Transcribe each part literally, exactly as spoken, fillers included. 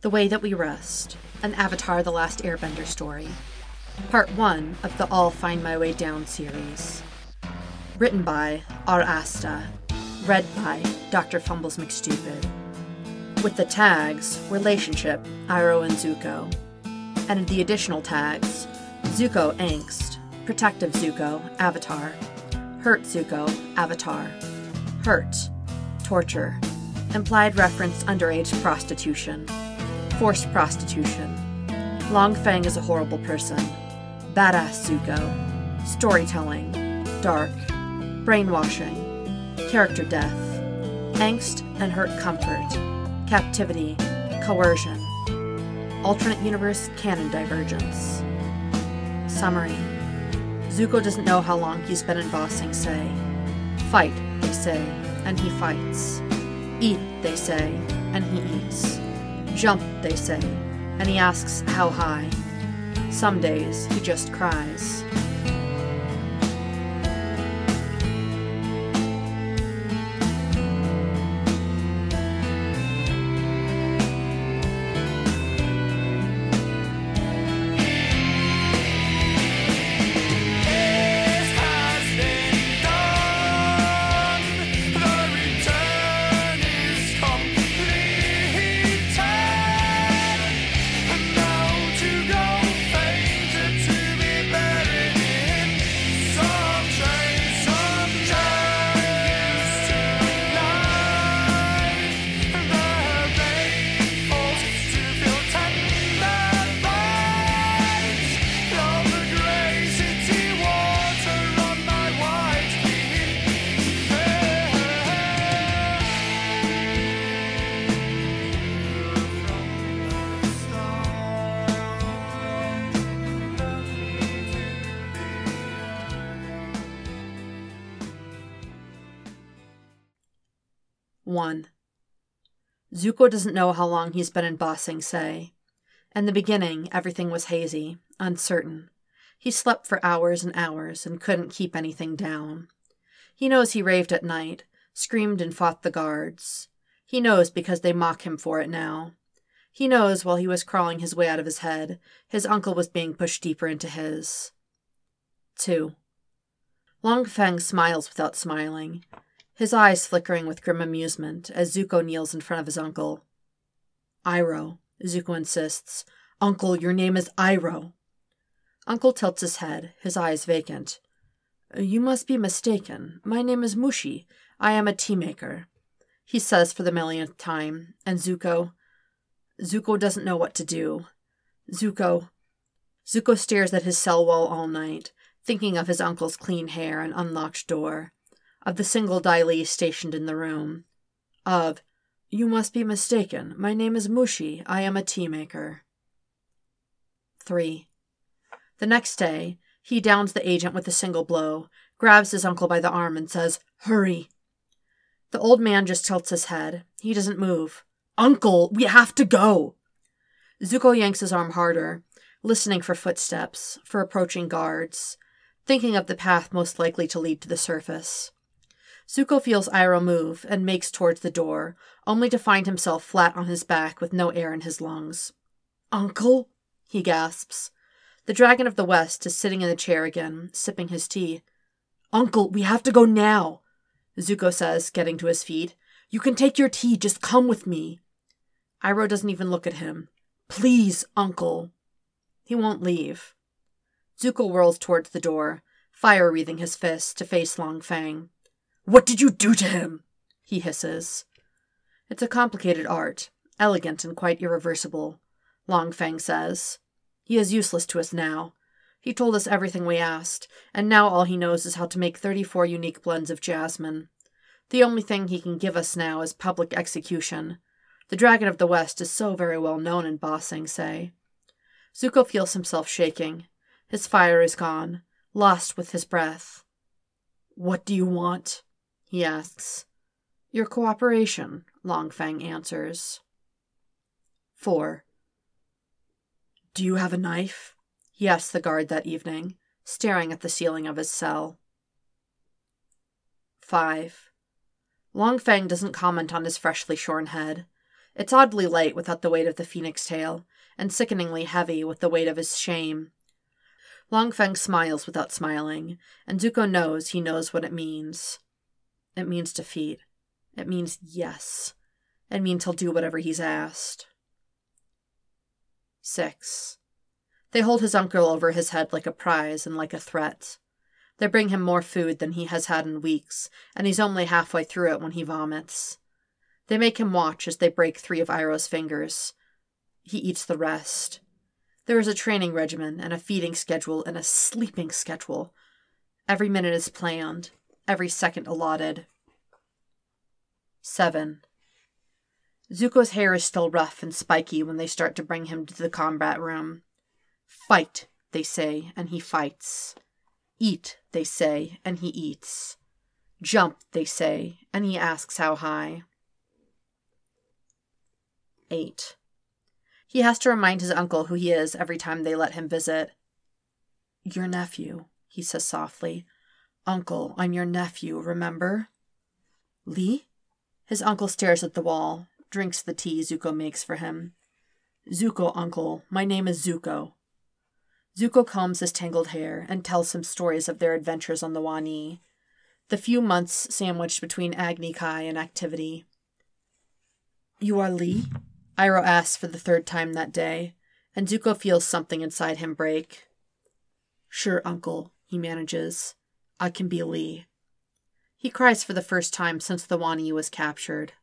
The Way That We Rest, an Avatar: The Last Airbender story. Part one of the I'll Find My Way Down series. Written by R. Asta. Read by Doctor Fumbles McStupid. With the tags, Relationship, Iroh and Zuko. And the additional tags, Zuko Angst, Protective Zuko, Avatar. Hurt Zuko, Avatar. Hurt, Torture. Implied reference underage prostitution. Forced prostitution. Long Feng is a horrible person. Badass Zuko. Storytelling. Dark. Brainwashing. Character death. Angst and hurt comfort. Captivity. Coercion. Alternate universe canon divergence. Summary. Zuko doesn't know how long he's been in Ba Sing Se. Fight, they say, and he fights. Eat, they say, and he eats. Jump, they say, and he asks how high. Some days he just cries. one. Zuko doesn't know how long he's been in Ba Sing Se. In the beginning, everything was hazy, uncertain. He slept for hours and hours and couldn't keep anything down. He knows he raved at night, screamed and fought the guards. He knows because they mock him for it now. He knows while he was crawling his way out of his head, his uncle was being pushed deeper into his. two. Long Feng smiles without smiling, his eyes flickering with grim amusement as Zuko kneels in front of his uncle. Iroh, Zuko insists. Uncle, your name is Iroh. Uncle tilts his head, his eyes vacant. You must be mistaken. My name is Mushi. I am a tea maker, he says for the millionth time, and Zuko... Zuko doesn't know what to do. Zuko... Zuko stares at his cell wall all night, thinking of his uncle's clean hair and unlocked door, of the single Dai Li stationed in the room, of, you must be mistaken, my name is Mushi, I am a tea maker. three. The next day, he downs the agent with a single blow, grabs his uncle by the arm and says, hurry. The old man just tilts his head. He doesn't move. Uncle, we have to go! Zuko yanks his arm harder, listening for footsteps, for approaching guards, thinking of the path most likely to lead to the surface. Zuko feels Iroh move and makes towards the door, only to find himself flat on his back with no air in his lungs. Uncle? He gasps. The Dragon of the West is sitting in the chair again, sipping his tea. Uncle, we have to go now, Zuko says, getting to his feet. You can take your tea, just come with me. Iroh doesn't even look at him. Please, Uncle. He won't leave. Zuko whirls towards the door, fire-wreathing his fist to face Long Feng. What did you do to him? He hisses. It's a complicated art, elegant and quite irreversible, Long Feng says. He is useless to us now. He told us everything we asked, and now all he knows is how to make thirty-four unique blends of jasmine. The only thing he can give us now is public execution. The Dragon of the West is so very well known in Ba Sing Se. Zuko feels himself shaking. His fire is gone, lost with his breath. What do you want? He asks. Your cooperation, Long Feng answers. four. Do you have a knife? He asks the guard that evening, staring at the ceiling of his cell. five. Long Feng doesn't comment on his freshly shorn head. It's oddly light without the weight of the phoenix tail, and sickeningly heavy with the weight of his shame. Longfeng smiles without smiling, and Zuko knows he knows what it means. It means defeat. It means yes. It means he'll do whatever he's asked. Six. They hold his uncle over his head like a prize and like a threat. They bring him more food than he has had in weeks, and he's only halfway through it when he vomits. They make him watch as they break three of Iroh's fingers. He eats the rest. There is a training regimen and a feeding schedule and a sleeping schedule. Every minute is planned, every second allotted. Seven. Zuko's hair is still rough and spiky when they start to bring him to the combat room. Fight, they say, and he fights. Eat, they say, and he eats. Jump, they say, and he asks how high. Eight. He has to remind his uncle who he is every time they let him visit. Your nephew, he says softly. Uncle, I'm your nephew, remember? Lee? His uncle stares at the wall, drinks the tea Zuko makes for him. Zuko, uncle, my name is Zuko. Zuko combs his tangled hair and tells him stories of their adventures on the Wani, the few months sandwiched between Agni Kai and activity. You are Lee? Iroh asks for the third time that day, and Zuko feels something inside him break. Sure, uncle, he manages. I can be Lee. He cries for the first time since the Wani was captured.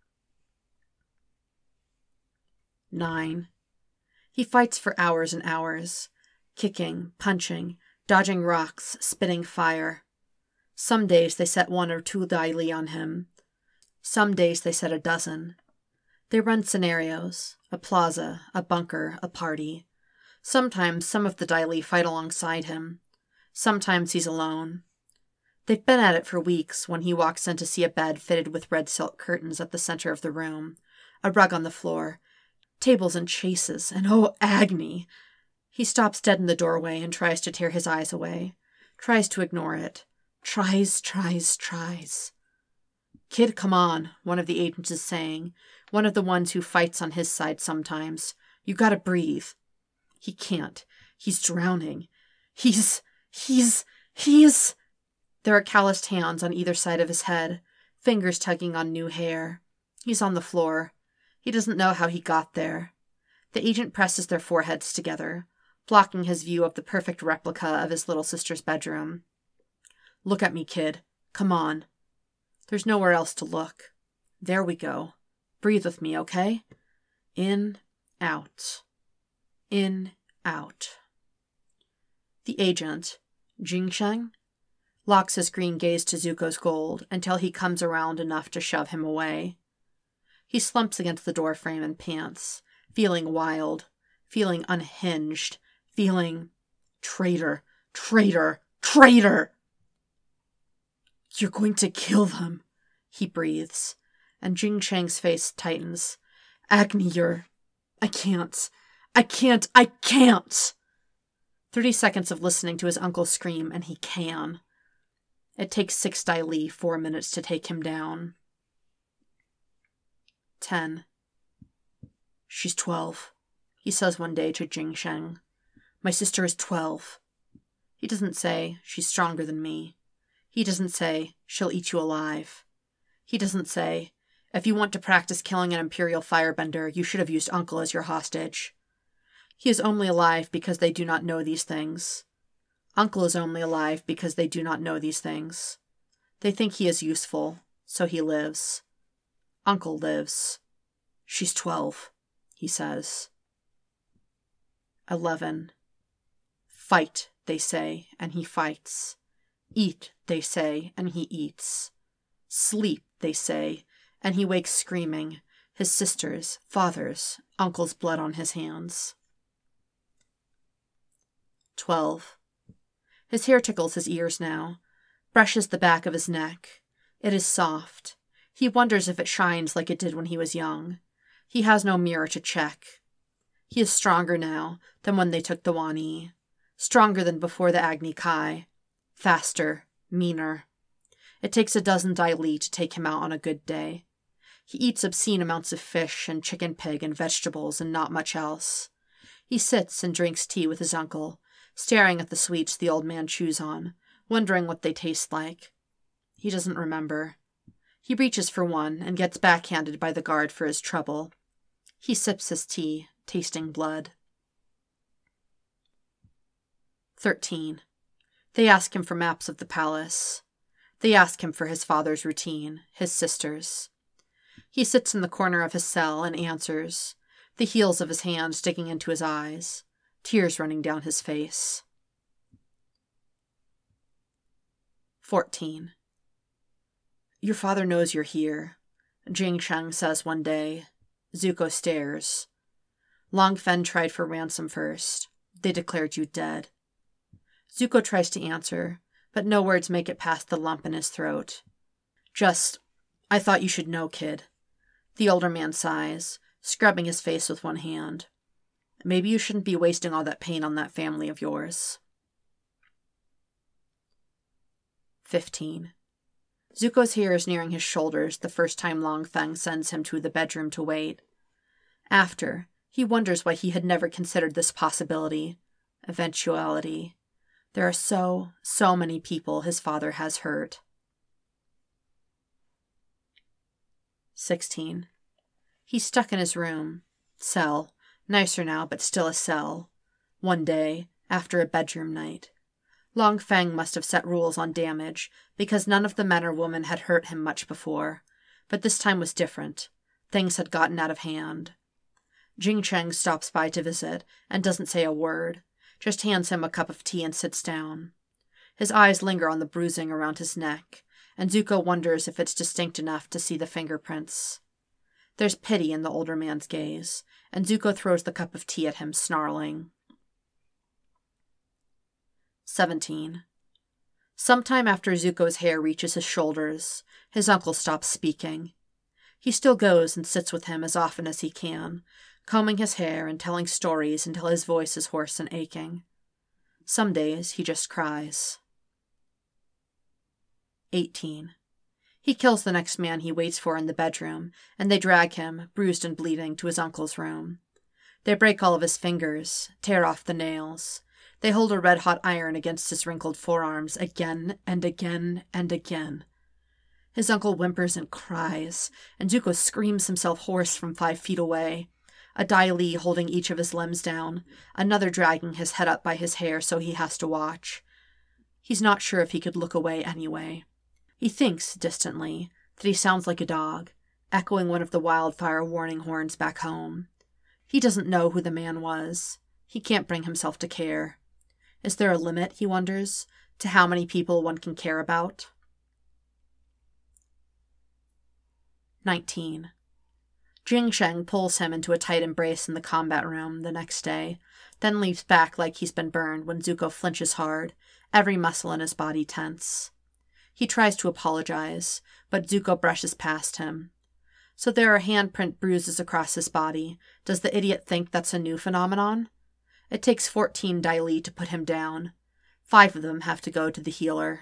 Nine. He fights for hours and hours, kicking, punching, dodging rocks, spitting fire. Some days they set one or two Dai Li on him. Some days they set a dozen. They run scenarios, a plaza, a bunker, a party. Sometimes some of the Dai Li fight alongside him. Sometimes he's alone. They've been at it for weeks when he walks in to see a bed fitted with red silk curtains at the center of the room, a rug on the floor, tables and chases, and oh, Agni! He stops dead in the doorway and tries to tear his eyes away, tries to ignore it, tries, tries, tries. Kid, come on, one of the agents is saying, one of the ones who fights on his side sometimes. You gotta breathe. He can't. He's drowning. He's, he's, he's... There are calloused hands on either side of his head, fingers tugging on new hair. He's on the floor. He doesn't know how he got there. The agent presses their foreheads together, blocking his view of the perfect replica of his little sister's bedroom. Look at me, kid. Come on. There's nowhere else to look. There we go. Breathe with me, okay? In, out. In, out. The agent, Jingsheng, locks his green gaze to Zuko's gold until he comes around enough to shove him away. He slumps against the doorframe and pants, feeling wild, feeling unhinged, feeling traitor, traitor, traitor! You're going to kill them, he breathes, and Jingsheng's face tightens. Agni, you're... I can't. I can't. I can't! Thirty seconds of listening to his uncle scream, and he can. It takes six Dai Li four minutes to take him down. Ten. She's twelve, he says one day to Jingsheng. My sister is twelve. He doesn't say, she's stronger than me. He doesn't say, she'll eat you alive. He doesn't say, if you want to practice killing an Imperial firebender, you should have used Uncle as your hostage. He is only alive because they do not know these things. Uncle is only alive because they do not know these things. They think he is useful, so he lives. Uncle lives. She's twelve, he says. Eleven. Fight, they say, and he fights. Eat, they say, and he eats. Sleep, they say, and he wakes screaming, his sister's, father's, uncle's blood on his hands. Twelve. His hair tickles his ears now, brushes the back of his neck. It is soft. He wonders if it shines like it did when he was young. He has no mirror to check. He is stronger now than when they took the Wani, stronger than before the Agni Kai, faster, meaner. It takes a dozen Dai Li to take him out on a good day. He eats obscene amounts of fish and chicken pig and vegetables and not much else. He sits and drinks tea with his uncle, staring at the sweets the old man chews on, wondering what they taste like. He doesn't remember. He reaches for one and gets backhanded by the guard for his trouble. He sips his tea, tasting blood. Thirteen. They ask him for maps of the palace. They ask him for his father's routine, his sister's. He sits in the corner of his cell and answers, the heels of his hands digging into his eyes, tears running down his face. Fourteen. Your father knows you're here, Jing Sheng says one day. Zuko stares. Long Fen tried for ransom first. They declared you dead. Zuko tries to answer, but no words make it past the lump in his throat. Just, I thought you should know, kid. The older man sighs, scrubbing his face with one hand. Maybe you shouldn't be wasting all that pain on that family of yours. Fifteen. Zuko's hair is nearing his shoulders the first time Long Feng sends him to the bedroom to wait. After, he wonders why he had never considered this possibility, eventuality. There are so, so many people his father has hurt. Sixteen. He's stuck in his room. Cell. Nicer now, but still a cell. One day, after a bedroom night. Long Feng must have set rules on damage, because none of the men or women had hurt him much before. But this time was different. Things had gotten out of hand. Jing Cheng stops by to visit, and doesn't say a word, just hands him a cup of tea and sits down. His eyes linger on the bruising around his neck, and Zuko wonders if it's distinct enough to see the fingerprints. There's pity in the older man's gaze, and Zuko throws the cup of tea at him, snarling. Seventeen. Sometime after Zuko's hair reaches his shoulders, his uncle stops speaking. He still goes and sits with him as often as he can, combing his hair and telling stories until his voice is hoarse and aching. Some days he just cries. Eighteen. He kills the next man he waits for in the bedroom, and they drag him, bruised and bleeding, to his uncle's room. They break all of his fingers, tear off the nails. They hold a red-hot iron against his wrinkled forearms again and again and again. His uncle whimpers and cries, and Zuko screams himself hoarse from five feet away, a Dai Li holding each of his limbs down, another dragging his head up by his hair so he has to watch. He's not sure if he could look away anyway. He thinks, distantly, that he sounds like a dog, echoing one of the wildfire warning horns back home. He doesn't know who the man was. He can't bring himself to care. Is there a limit, he wonders, to how many people one can care about? Nineteen. Jing Sheng pulls him into a tight embrace in the combat room the next day, then leaps back like he's been burned when Zuko flinches hard, every muscle in his body tense. He tries to apologize, but Zuko brushes past him. So there are handprint bruises across his body. Does the idiot think that's a new phenomenon? It takes fourteen Dai Li to put him down. Five of them have to go to the healer.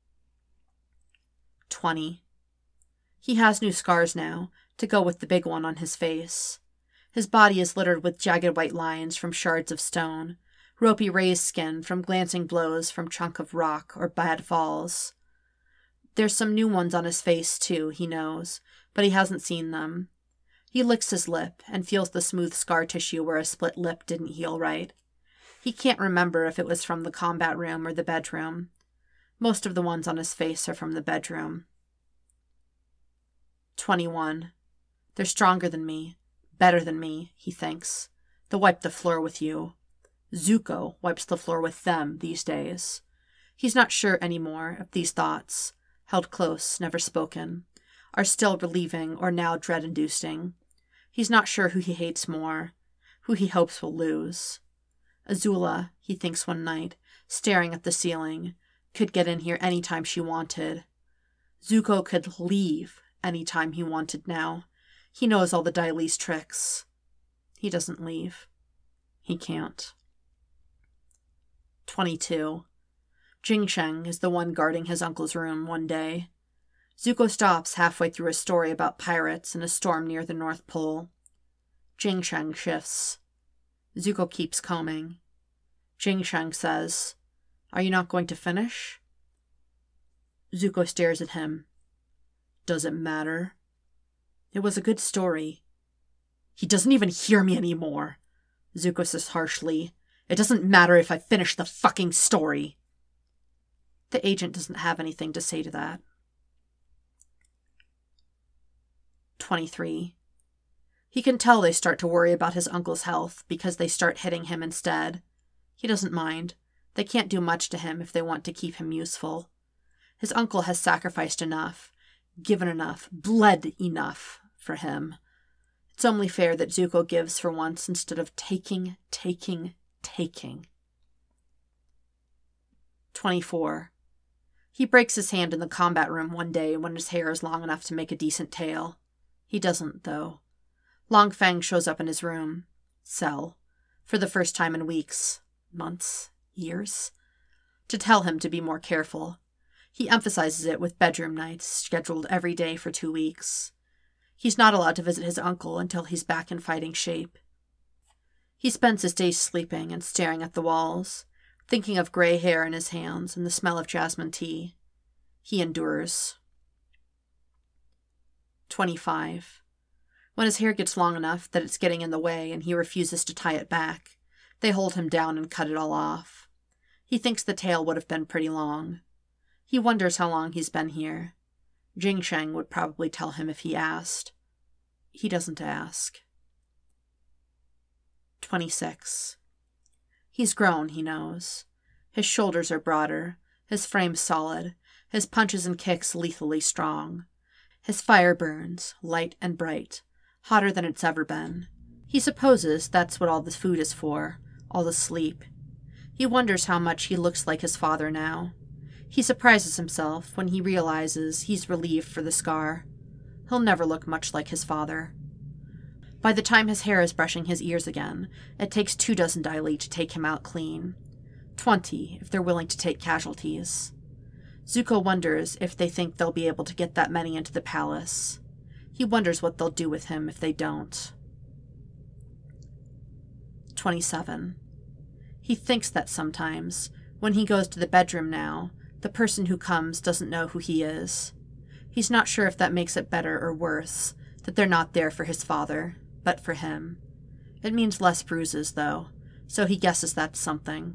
Twenty. He has new scars now, to go with the big one on his face. His body is littered with jagged white lines from shards of stone, ropey raised skin from glancing blows from chunk of rock or bad falls. There's some new ones on his face, too, he knows, but he hasn't seen them. He licks his lip and feels the smooth scar tissue where a split lip didn't heal right. He can't remember if it was from the combat room or the bedroom. Most of the ones on his face are from the bedroom. Twenty-one. They're stronger than me, better than me, he thinks. They'll wipe the floor with you. Zuko wipes the floor with them these days. He's not sure anymore if these thoughts, held close, never spoken, are still relieving or now dread-inducing. He's not sure who he hates more, who he hopes will lose. Azula, he thinks one night, staring at the ceiling, could get in here any time she wanted. Zuko could leave any time he wanted now. He knows all the Dai Li's tricks. He doesn't leave. He can't. Twenty-two. Jing Sheng is the one guarding his uncle's room one day. Zuko stops halfway through a story about pirates and a storm near the North Pole. Jing Sheng shifts. Zuko keeps combing. Jing Sheng says, "Are you not going to finish?" Zuko stares at him. "Does it matter?" "It was a good story." "He doesn't even hear me anymore," Zuko says harshly. "It doesn't matter if I finish the fucking story." The agent doesn't have anything to say to that. twenty-three. He can tell they start to worry about his uncle's health because they start hitting him instead. He doesn't mind. They can't do much to him if they want to keep him useful. His uncle has sacrificed enough, given enough, bled enough for him. It's only fair that Zuko gives for once instead of taking, taking, taking. twenty-four. He breaks his hand in the combat room one day when his hair is long enough to make a decent tail. He doesn't, though. Long Feng shows up in his room, cell, for the first time in weeks, months, years, to tell him to be more careful. He emphasizes it with bedroom nights, scheduled every day for two weeks. He's not allowed to visit his uncle until he's back in fighting shape. He spends his days sleeping and staring at the walls, thinking of gray hair in his hands and the smell of jasmine tea. He endures. twenty-five. When his hair gets long enough that it's getting in the way and he refuses to tie it back, they hold him down and cut it all off. He thinks the tail would have been pretty long. He wonders how long he's been here. Jing Sheng would probably tell him if he asked. He doesn't ask. twenty-six. He's grown, he knows. His shoulders are broader, his frame solid, his punches and kicks lethally strong. His fire burns, light and bright, hotter than it's ever been. He supposes that's what all the food is for, all the sleep. He wonders how much he looks like his father now. He surprises himself when he realizes he's relieved for the scar. He'll never look much like his father. By the time his hair is brushing his ears again, it takes two dozen Dai Li to take him out clean. Twenty, if they're willing to take casualties. Zuko wonders if they think they'll be able to get that many into the palace. He wonders what they'll do with him if they don't. twenty-seven. He thinks that sometimes, when he goes to the bedroom now, the person who comes doesn't know who he is. He's not sure if that makes it better or worse, that they're not there for his father, but for him. It means less bruises, though, so he guesses that's something.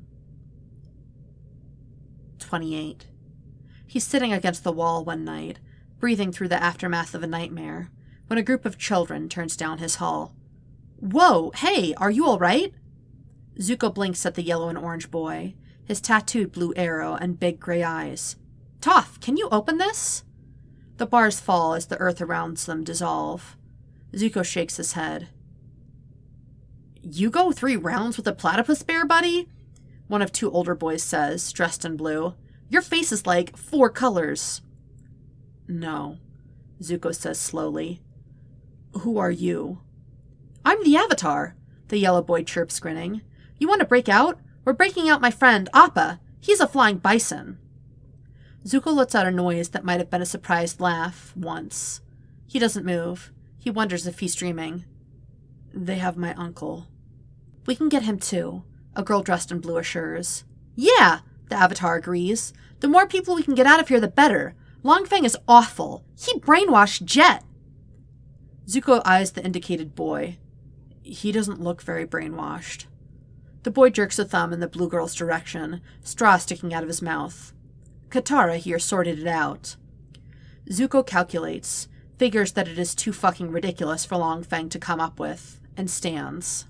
twenty-eight. He's sitting against the wall one night, breathing through the aftermath of a nightmare, when a group of children turns down his hall. "Whoa, hey, are you all right?" Zuko blinks at the yellow and orange boy, his tattooed blue arrow and big gray eyes. "Toph, can you open this?" The bars fall as the earth around them dissolve. Zuko shakes his head. "You go three rounds with a platypus bear, buddy?" One of two older boys says, dressed in blue. "Your face is like four colors." "No," Zuko says slowly. "Who are you?" "I'm the Avatar," the yellow boy chirps, grinning. "You want to break out? We're breaking out my friend, Appa. He's a flying bison." Zuko lets out a noise that might have been a surprised laugh, once. He doesn't move. He wonders if he's dreaming. "They have my uncle." "We can get him too," a girl dressed in blue assures. "Yeah," the Avatar agrees. "The more people we can get out of here, the better. Long Feng is awful. He brainwashed Jet." Zuko eyes the indicated boy. He doesn't look very brainwashed. The boy jerks a thumb in the blue girl's direction, straw sticking out of his mouth. Katara here sorted it out. Zuko calculates, figures that it is too fucking ridiculous for Long Feng to come up with, and stands.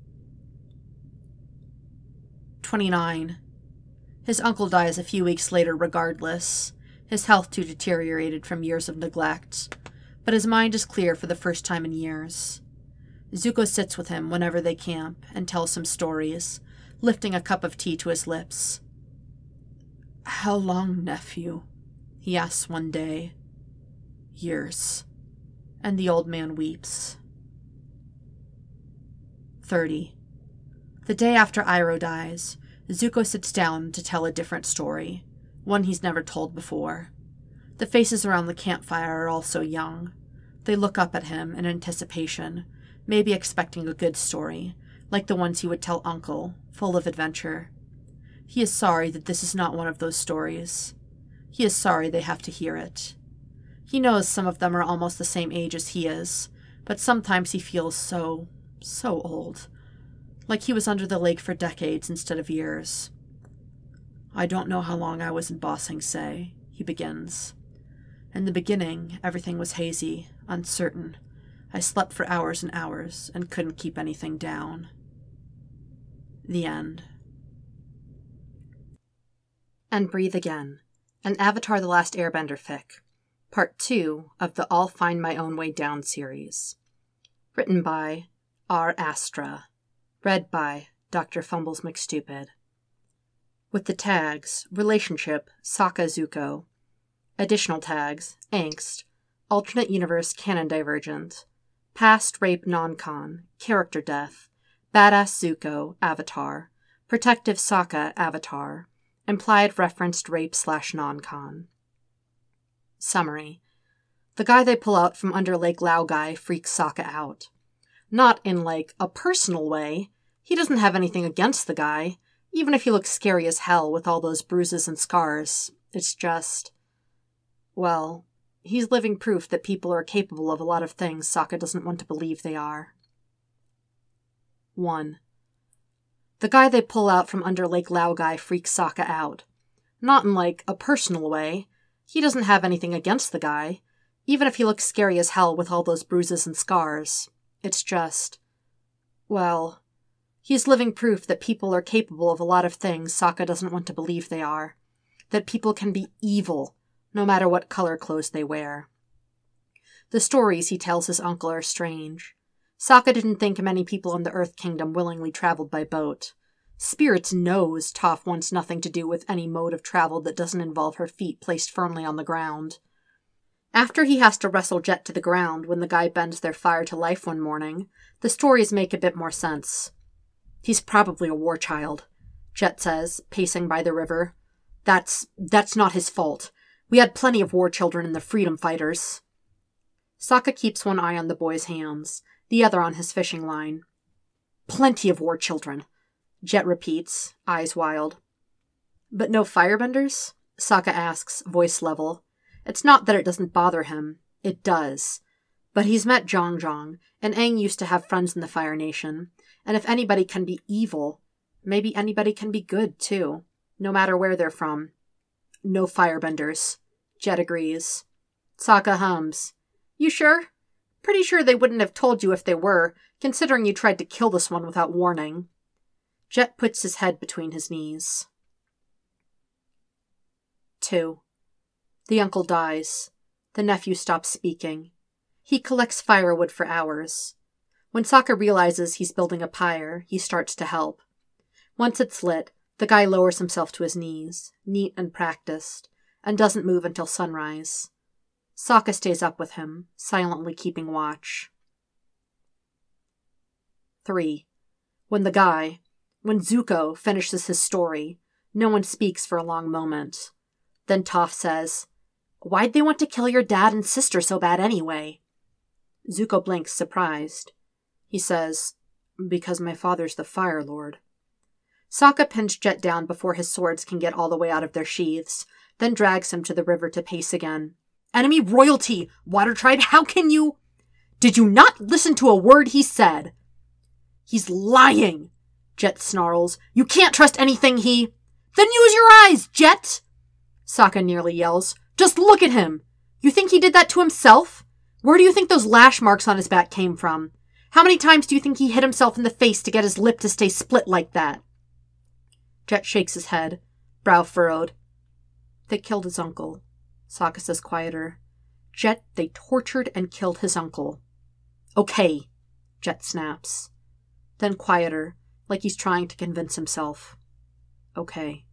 twenty-nine. His uncle dies a few weeks later regardless, his health too deteriorated from years of neglect, but his mind is clear for the first time in years. Zuko sits with him whenever they camp and tells him stories, lifting a cup of tea to his lips. "How long, nephew?" he asks one day. "Years." And the old man weeps. thirty. The day after Iroh dies, Zuko sits down to tell a different story, one he's never told before. The faces around the campfire are also young. They look up at him in anticipation, maybe expecting a good story, like the ones he would tell Uncle, full of adventure. He is sorry that this is not one of those stories. He is sorry they have to hear it. He knows some of them are almost the same age as he is, but sometimes he feels so, so old. Like he was under the lake for decades instead of years. I don't know how long I was in Ba Sing Se, he begins. In the beginning, everything was hazy, uncertain. I slept for hours and hours and couldn't keep anything down. The end. And Breathe Again, an Avatar The Last Airbender fic, part two of the I'll Find My Own Way Down series. Written by R. Astra. Read by Doctor Fumbles McStupid. With the tags, Relationship, Sokka Zuko. Additional tags, Angst, Alternate Universe Canon Divergent, Past Rape Non-Con, Character Death, Badass Zuko, Avatar, Protective Sokka, Avatar, Implied Referenced Rape slash Non-Con. Summary. The guy they pull out from under Lake Laogai freaks Sokka out. Not in, like, a personal way. He doesn't have anything against the guy, even if he looks scary as hell with all those bruises and scars. It's just... well, he's living proof that people are capable of a lot of things Sokka doesn't want to believe they are. one. The guy they pull out from under Lake Laogai freaks Sokka out. Not in, like, a personal way. He doesn't have anything against the guy, even if he looks scary as hell with all those bruises and scars. It's just... well... he's living proof that people are capable of a lot of things Sokka doesn't want to believe they are. That people can be evil, no matter what color clothes they wear. The stories he tells his uncle are strange. Sokka didn't think many people in the Earth Kingdom willingly traveled by boat. Spirits knows Toph wants nothing to do with any mode of travel that doesn't involve her feet placed firmly on the ground. After he has to wrestle Jet to the ground when the guy bends their fire to life one morning, the stories make a bit more sense. He's probably a war child, Jet says, pacing by the river. That's, that's not his fault. We had plenty of war children in the Freedom Fighters. Sokka keeps one eye on the boy's hands, the other on his fishing line. Plenty of war children, Jet repeats, eyes wild. But no firebenders? Sokka asks, voice level. It's not that it doesn't bother him. It does. But he's met Zhong Zhong, and Aang used to have friends in the Fire Nation, and if anybody can be evil, maybe anybody can be good, too, no matter where they're from. No firebenders, Jet agrees. Sokka hums. You sure? Pretty sure they wouldn't have told you if they were, considering you tried to kill this one without warning. Jet puts his head between his knees. two. The uncle dies. The nephew stops speaking. He collects firewood for hours. When Sokka realizes he's building a pyre, he starts to help. Once it's lit, the guy lowers himself to his knees, neat and practiced, and doesn't move until sunrise. Sokka stays up with him, silently keeping watch. three. When the guy, when Zuko finishes his story, no one speaks for a long moment. Then Toph says, Why'd they want to kill your dad and sister so bad anyway? Zuko blinks, surprised. He says, Because my father's the Fire Lord. Sokka pins Jet down before his swords can get all the way out of their sheaths, then drags him to the river to pace again. Enemy royalty! Water Tribe, how can you... Did you not listen to a word he said? He's lying, Jet snarls. You can't trust anything he... Then use your eyes, Jet! Sokka nearly yells. Just look at him! You think he did that to himself? Where do you think those lash marks on his back came from? How many times do you think he hit himself in the face to get his lip to stay split like that? Jet shakes his head, brow furrowed. They killed his uncle, Sokka says quieter. Jet, they tortured and killed his uncle. Okay, Jet snaps. Then quieter, like he's trying to convince himself. Okay.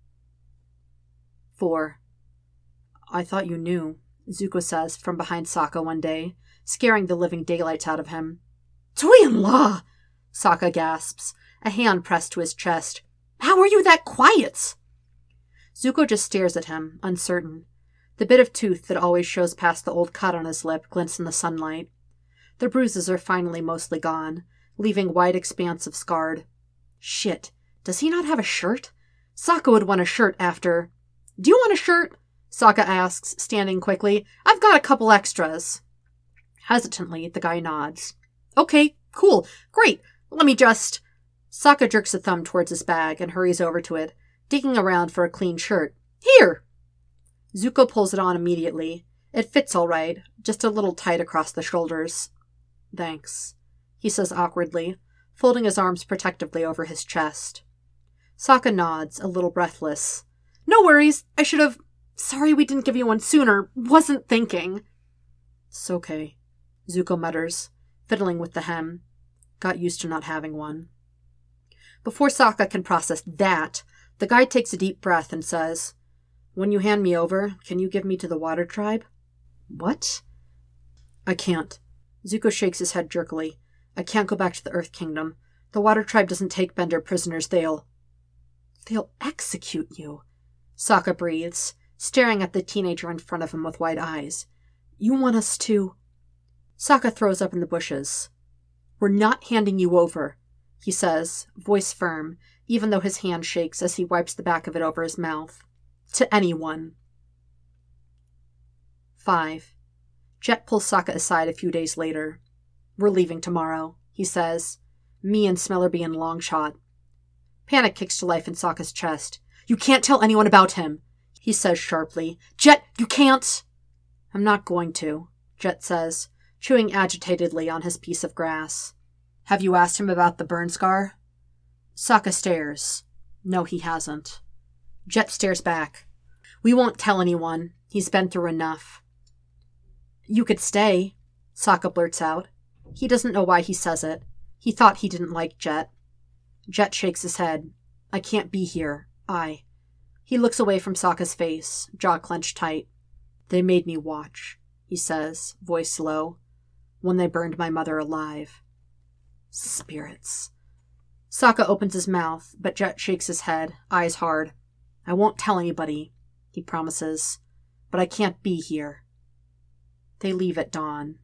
Four. I thought you knew, Zuko says from behind Sokka one day, scaring the living daylights out of him. Tui-en-la! Sokka gasps, a hand pressed to his chest. How are you that quiet? Zuko just stares at him, uncertain. The bit of tooth that always shows past the old cut on his lip glints in the sunlight. The bruises are finally mostly gone, leaving wide expanse of scarred. Shit, does he not have a shirt? Sokka would want a shirt after... Do you want a shirt? Sokka asks, standing quickly. I've got a couple extras. Hesitantly, the guy nods. Okay, cool, great, let me just... Sokka jerks a thumb towards his bag and hurries over to it, digging around for a clean shirt. Here! Zuko pulls it on immediately. It fits all right, just a little tight across the shoulders. Thanks, he says awkwardly, folding his arms protectively over his chest. Sokka nods, a little breathless. No worries, I should have... Sorry we didn't give you one sooner. Wasn't thinking. It's okay, Zuko mutters, fiddling with the hem. Got used to not having one. Before Sokka can process that, the guy takes a deep breath and says, When you hand me over, can you give me to the Water Tribe? What? I can't. Zuko shakes his head jerkily. I can't go back to the Earth Kingdom. The Water Tribe doesn't take Bender prisoners. They'll... They'll execute you. Sokka breathes, staring at the teenager in front of him with wide eyes. You want us to... Sokka throws up in the bushes. We're not handing you over, he says, voice firm, even though his hand shakes as he wipes the back of it over his mouth. To anyone. Five. Jet pulls Sokka aside a few days later. We're leaving tomorrow, he says. Me and Smellerby and Longshot. Panic kicks to life in Sokka's chest. You can't tell anyone about him, he says sharply. Jet, you can't! I'm not going to, Jet says, chewing agitatedly on his piece of grass. Have you asked him about the burn scar? Sokka stares. No, he hasn't. Jet stares back. We won't tell anyone. He's been through enough. You could stay, Sokka blurts out. He doesn't know why he says it. He thought he didn't like Jet. Jet shakes his head. I can't be here. I... He looks away from Sokka's face, jaw clenched tight. They made me watch, he says, voice low, when they burned my mother alive. Spirits. Sokka opens his mouth, but Jet shakes his head, eyes hard. I won't tell anybody, he promises, but I can't be here. They leave at dawn.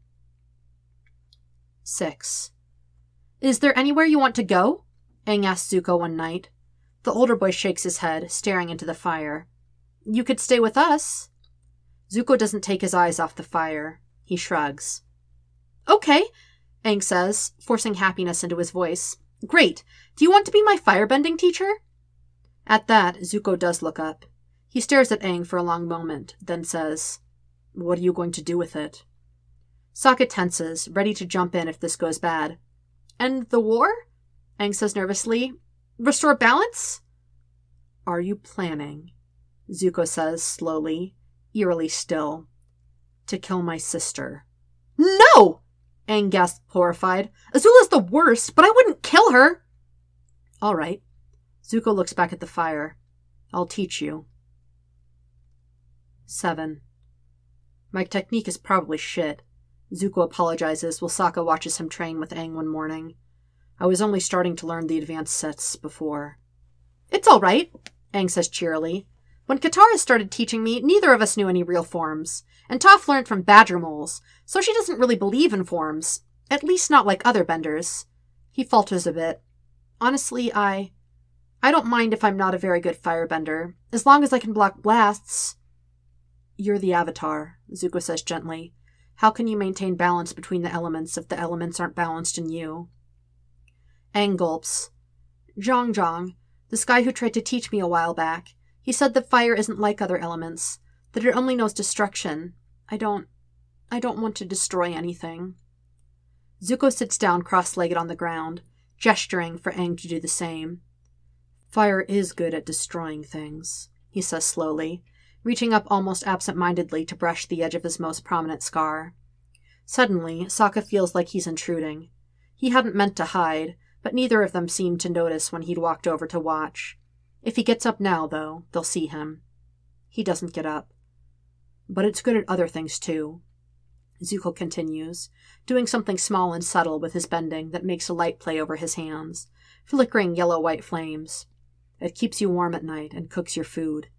Six. Is there anywhere you want to go? Aang asks Zuko one night. The older boy shakes his head, staring into the fire. You could stay with us. Zuko doesn't take his eyes off the fire. He shrugs. Okay, Aang says, forcing happiness into his voice. Great. Do you want to be my firebending teacher? At that, Zuko does look up. He stares at Aang for a long moment, then says, What are you going to do with it? Sokka tenses, ready to jump in if this goes bad. And the war? Aang says nervously. Restore balance? Are you planning, Zuko says slowly, eerily still, to kill my sister? No! Aang gasps horrified. Azula's the worst, but I wouldn't kill her! All right. Zuko looks back at the fire. I'll teach you. Seven. My technique is probably shit. Zuko apologizes while Sokka watches him train with Aang one morning. I was only starting to learn the advanced sets before. It's all right, Aang says cheerily. When Katara started teaching me, neither of us knew any real forms, and Toph learned from badger moles, so she doesn't really believe in forms, at least not like other benders. He falters a bit. Honestly, I... I don't mind if I'm not a very good firebender, as long as I can block blasts. You're the Avatar, Zuko says gently. How can you maintain balance between the elements if the elements aren't balanced in you? Aang gulps. Zhong Zhong, this guy who tried to teach me a while back, he said that fire isn't like other elements, that it only knows destruction. I don't... I don't want to destroy anything. Zuko sits down cross-legged on the ground, gesturing for Aang to do the same. Fire is good at destroying things, he says slowly, reaching up almost absent-mindedly to brush the edge of his most prominent scar. Suddenly, Sokka feels like he's intruding. He hadn't meant to hide, but neither of them seemed to notice when he'd walked over to watch. If he gets up now, though, they'll see him. He doesn't get up. But it's good at other things, too. Zuko continues, doing something small and subtle with his bending that makes a light play over his hands, flickering yellow-white flames. It keeps you warm at night and cooks your food.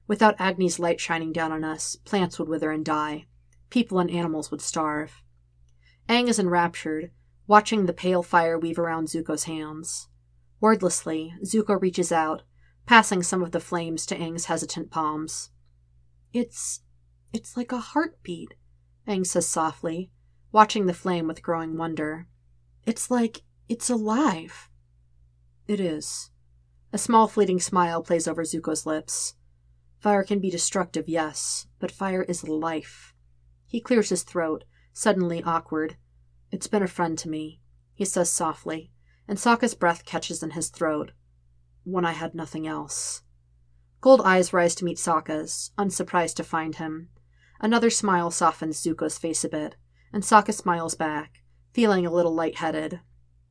Without Agni's light shining down on us, plants would wither and die. People and animals would starve. Aang is enraptured, watching the pale fire weave around Zuko's hands. Wordlessly, Zuko reaches out, passing some of the flames to Aang's hesitant palms. It's... it's like a heartbeat, Aang says softly, watching the flame with growing wonder. It's like it's alive. It is. A small fleeting smile plays over Zuko's lips. Fire can be destructive, yes, but fire is life. He clears his throat, suddenly awkward. It's been a friend to me, he says softly, and Sokka's breath catches in his throat. When I had nothing else. Gold eyes rise to meet Sokka's, unsurprised to find him. Another smile softens Zuko's face a bit, and Sokka smiles back, feeling a little lightheaded.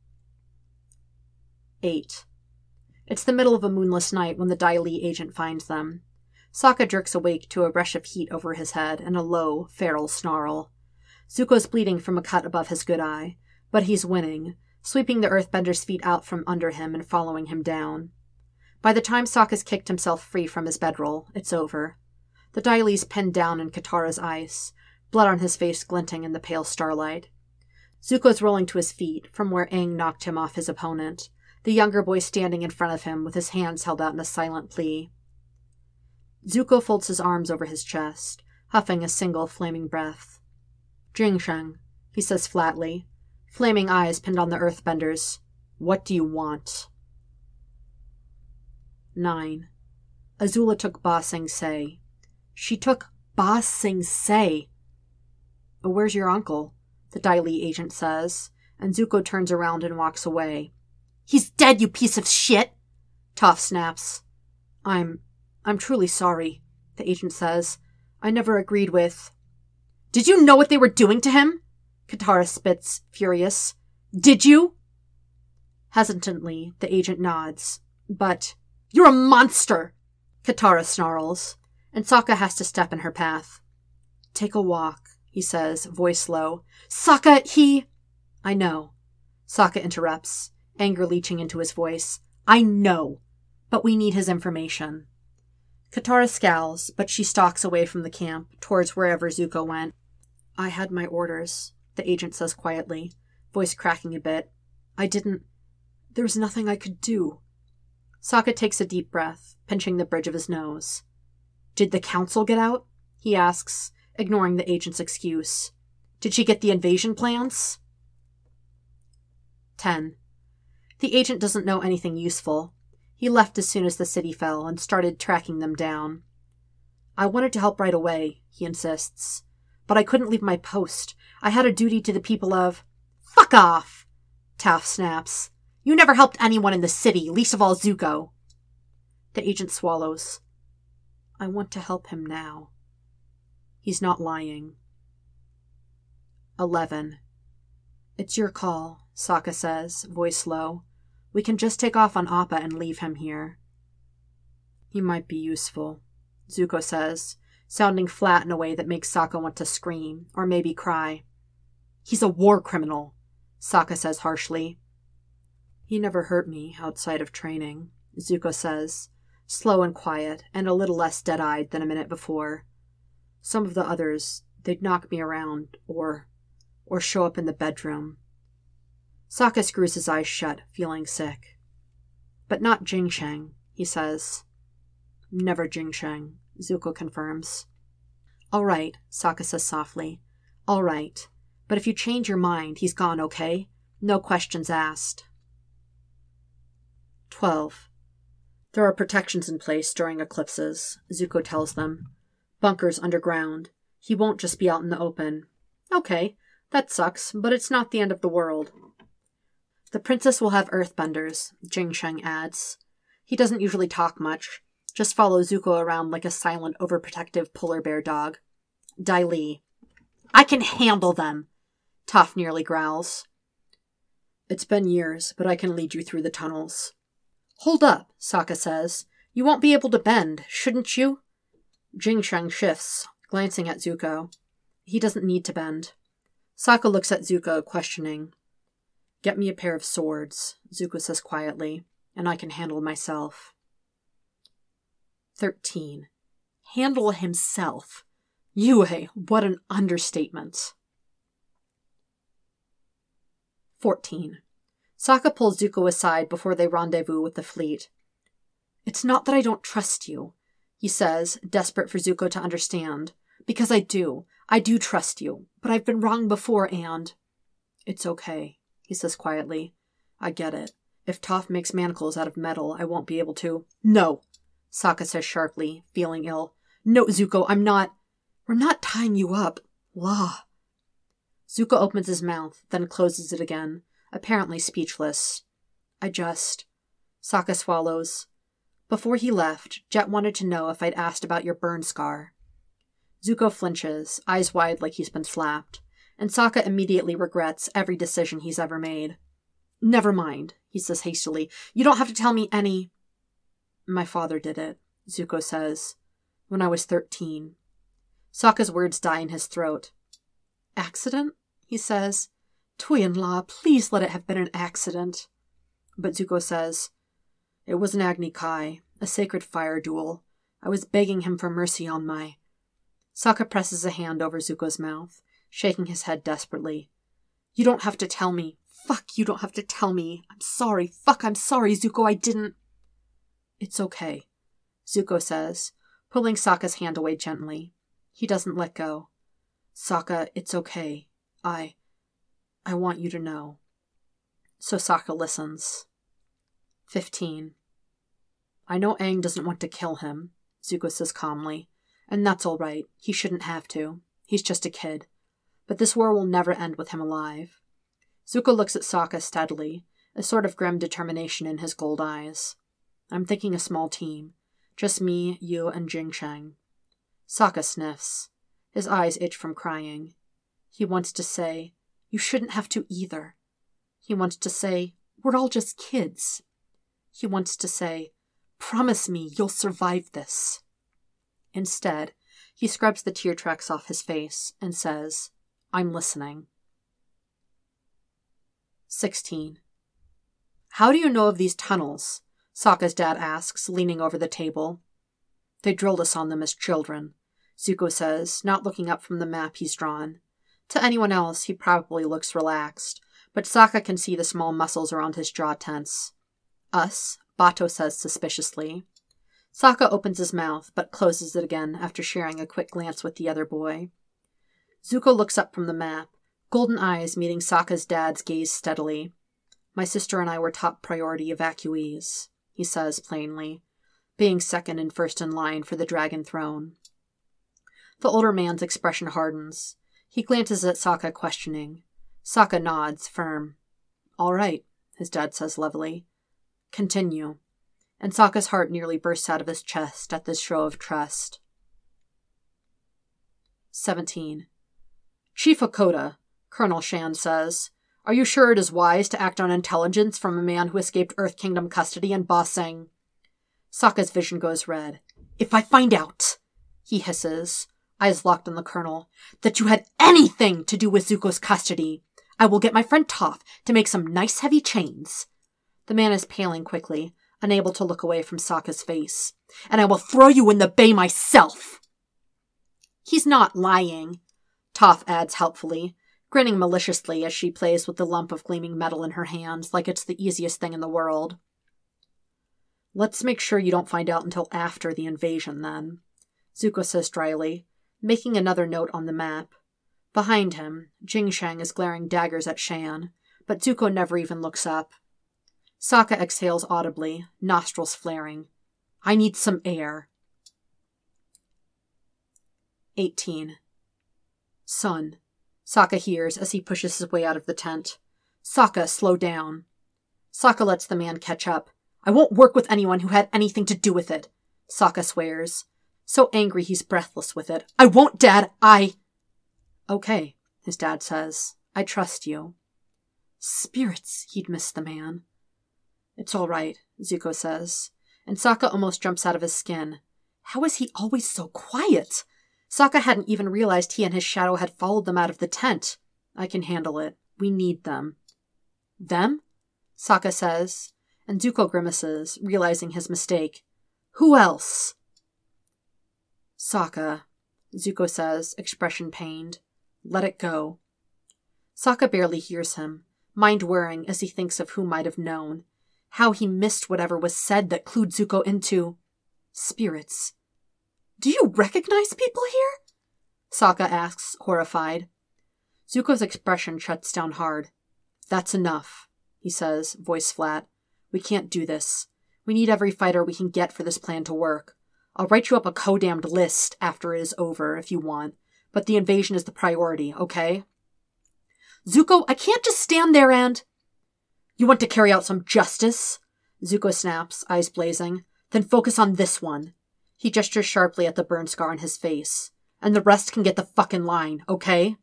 Eight. It's the middle of a moonless night when the Dai Li agent finds them. Sokka jerks awake to a rush of heat over his head and a low, feral snarl. Zuko's bleeding from a cut above his good eye, but he's winning, sweeping the earthbender's feet out from under him and following him down. By the time Sokka's kicked himself free from his bedroll, it's over. The Dai Li's pinned down in Katara's ice, blood on his face glinting in the pale starlight. Zuko's rolling to his feet, from where Aang knocked him off his opponent, the younger boy standing in front of him with his hands held out in a silent plea. Zuko folds his arms over his chest, huffing a single flaming breath. Jingsheng, he says flatly, flaming eyes pinned on the earthbenders. What do you want? Nine. Azula took Ba Sing Se. She took Ba Sing Se. Oh, where's your uncle? The Dai Li agent says, and Zuko turns around and walks away. He's dead, you piece of shit! Toph snaps. I'm... I'm truly sorry, the agent says. I never agreed with... Did you know what they were doing to him? Katara spits, furious. Did you? Hesitantly, the agent nods. But... You're a monster! Katara snarls, and Sokka has to step in her path. Take a walk, he says, voice low. Sokka, he... I know. Sokka interrupts, anger leaching into his voice. I know, but we need his information. Katara scowls, but she stalks away from the camp, towards wherever Zuko went. I had my orders, the agent says quietly, voice cracking a bit. I didn't... There was nothing I could do. Sokka takes a deep breath, pinching the bridge of his nose. Did the council get out? He asks, ignoring the agent's excuse. Did she get the invasion plans? Ten. The agent doesn't know anything useful. He left as soon as the city fell and started tracking them down. I wanted to help right away, he insists. But I couldn't leave my post. I had a duty to the people of... Fuck off! Toph snaps. You never helped anyone in the city, least of all Zuko. The agent swallows. I want to help him now. He's not lying. Eleven. It's your call, Sokka says, voice low. We can just take off on Appa and leave him here. He might be useful, Zuko says, sounding flat in a way that makes Sokka want to scream, or maybe cry. He's a war criminal, Sokka says harshly. He never hurt me outside of training, Zuko says, slow and quiet, and a little less dead-eyed than a minute before. Some of the others, they'd knock me around, or... or show up in the bedroom. Sokka screws his eyes shut, feeling sick. But not Jingsheng, he says. Never Jingsheng, Zuko confirms. All right, Sokka says softly. All right. But if you change your mind, he's gone, okay? No questions asked. Twelve. There are protections in place during eclipses, Zuko tells them. Bunkers underground. He won't just be out in the open. Okay, that sucks, but it's not the end of the world. The princess will have earthbenders, Jingsheng adds. He doesn't usually talk much, just follows Zuko around like a silent, overprotective polar bear dog. Dai Li. I can handle them, Toph nearly growls. It's been years, but I can lead you through the tunnels. Hold up, Sokka says. You won't be able to bend, shouldn't you? Jingsheng shifts, glancing at Zuko. He doesn't need to bend. Sokka looks at Zuko, questioning. Get me a pair of swords, Zuko says quietly, and I can handle myself. Thirteen. handle himself. Yue, what an understatement. fourteen. Sokka pulls Zuko aside before they rendezvous with the fleet. It's not that I don't trust you, he says, desperate for Zuko to understand. Because I do. I do trust you. But I've been wrong before, and... It's okay, he says quietly. I get it. If Toph makes manacles out of metal, I won't be able to... No, Sokka says sharply, feeling ill. No, Zuko, I'm not... We're not tying you up. La. Zuko opens his mouth, then closes it again, apparently speechless. I just... Sokka swallows. Before he left, Jet wanted to know if I'd asked about your burn scar. Zuko flinches, eyes wide like he's been slapped, and Sokka immediately regrets every decision he's ever made. Never mind, he says hastily. You don't have to tell me any... My father did it, Zuko says, when I was thirteen. Sokka's words die in his throat. Accident? He says. Tui-en-La, please let it have been an accident. But Zuko says, It was an Agni Kai, a sacred fire duel. I was begging him for mercy on my... Sokka presses a hand over Zuko's mouth, shaking his head desperately. You don't have to tell me. Fuck, you don't have to tell me. I'm sorry. Fuck, I'm sorry, Zuko, I didn't... It's okay, Zuko says, pulling Sokka's hand away gently. He doesn't let go. Sokka, it's okay. I... I want you to know. So Sokka listens. Fifteen. I know Aang doesn't want to kill him, Zuko says calmly, and that's all right. He shouldn't have to. He's just a kid. But this war will never end with him alive. Zuko looks at Sokka steadily, a sort of grim determination in his gold eyes. I'm thinking a small team. Just me, you, and Jing Shang. Sokka sniffs. His eyes itch from crying. He wants to say, You shouldn't have to either. He wants to say, We're all just kids. He wants to say, Promise me you'll survive this. Instead, he scrubs the tear tracks off his face and says, I'm listening. Sixteen. How do you know of these tunnels? Sokka's dad asks, leaning over the table. They drilled us on them as children, Zuko says, not looking up from the map he's drawn. To anyone else, he probably looks relaxed, but Sokka can see the small muscles around his jaw tense. Us, Bato says suspiciously. Sokka opens his mouth, but closes it again after sharing a quick glance with the other boy. Zuko looks up from the map, golden eyes meeting Sokka's dad's gaze steadily. My sister and I were top priority evacuees, he says plainly, being second and first in line for the dragon throne. The older man's expression hardens. He glances at Sokka questioning. Sokka nods, firm. All right, his dad says levelly. Continue. And Sokka's heart nearly bursts out of his chest at this show of trust. Seventeen. Chief Hakoda, Colonel Shan says, are you sure it is wise to act on intelligence from a man who escaped Earth Kingdom custody and bossing? Sokka's vision goes red. If I find out, he hisses, eyes locked on the colonel, that you had anything to do with Zuko's custody, I will get my friend Toph to make some nice heavy chains. The man is paling quickly, unable to look away from Sokka's face. And I will throw you in the bay myself. He's not lying, Toph adds helpfully, grinning maliciously as she plays with the lump of gleaming metal in her hands like it's the easiest thing in the world. Let's make sure you don't find out until after the invasion, then, Zuko says dryly, making another note on the map. Behind him, Jing Shang is glaring daggers at Shan, but Zuko never even looks up. Sokka exhales audibly, nostrils flaring. I need some air. Eighteen. Son, Sokka hears as he pushes his way out of the tent. Sokka, slow down. Sokka lets the man catch up. I won't work with anyone who had anything to do with it, Sokka swears. So angry he's breathless with it. I won't, Dad, I... Okay, his dad says. I trust you. Spirits, he'd missed the man. It's all right, Zuko says, and Sokka almost jumps out of his skin. How is he always so quiet? Sokka hadn't even realized he and his shadow had followed them out of the tent. I can handle it. We need them. Them? Sokka says, and Zuko grimaces, realizing his mistake. Who else? Sokka, Zuko says, expression pained. Let it go. Sokka barely hears him, mind whirring as he thinks of who might have known, how he missed whatever was said that clued Zuko into spirits. Do you recognize people here? Sokka asks, horrified. Zuko's expression shuts down hard. That's enough, he says, voice flat. We can't do this. We need every fighter we can get for this plan to work. I'll write you up a co-damned list after it is over if you want, but the invasion is the priority, okay? Zuko, I can't just stand there and... You want to carry out some justice? Zuko snaps, eyes blazing. Then focus on this one. He gestures sharply at the burn scar on his face. And the rest can get the fucking line, okay?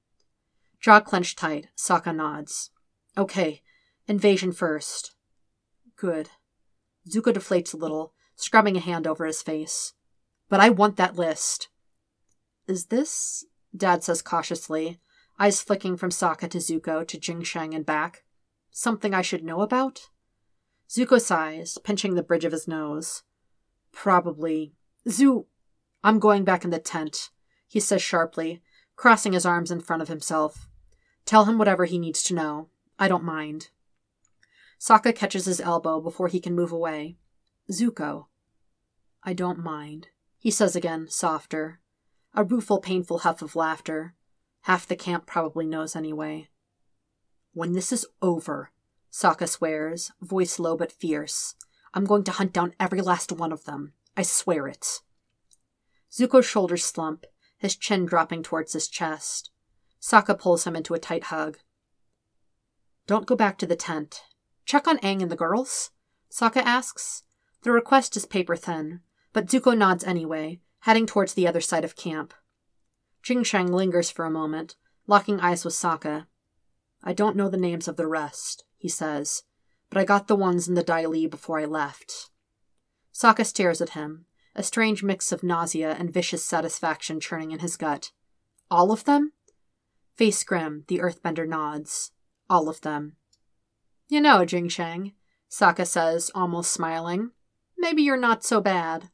Jaw clenched tight, Sokka nods. Okay, invasion first. Good. Zuko deflates a little, scrubbing a hand over his face. But I want that list. Is this... Dad says cautiously, eyes flicking from Sokka to Zuko to Jing Shang and back. Something I should know about? Zuko sighs, pinching the bridge of his nose. Probably. Zu... I'm going back in the tent, he says sharply, crossing his arms in front of himself. Tell him whatever he needs to know. I don't mind. Sokka catches his elbow before he can move away. Zuko. I don't mind, he says again, softer. A rueful, painful huff of laughter. Half the camp probably knows anyway. When this is over, Sokka swears, voice low but fierce, I'm going to hunt down every last one of them. I swear it. Zuko's shoulders slump, his chin dropping towards his chest. Sokka pulls him into a tight hug. Don't go back to the tent. Check on Aang and the girls? Sokka asks. The request is paper thin, but Zuko nods anyway, heading towards the other side of camp. Jing Shang lingers for a moment, locking eyes with Sokka. I don't know the names of the rest, he says, but I got the ones in the Dai Li before I left. Sokka stares at him, a strange mix of nausea and vicious satisfaction churning in his gut. All of them? Face grim, the earthbender nods. All of them. You know, Jing Shang, Sokka says, almost smiling, maybe you're not so bad.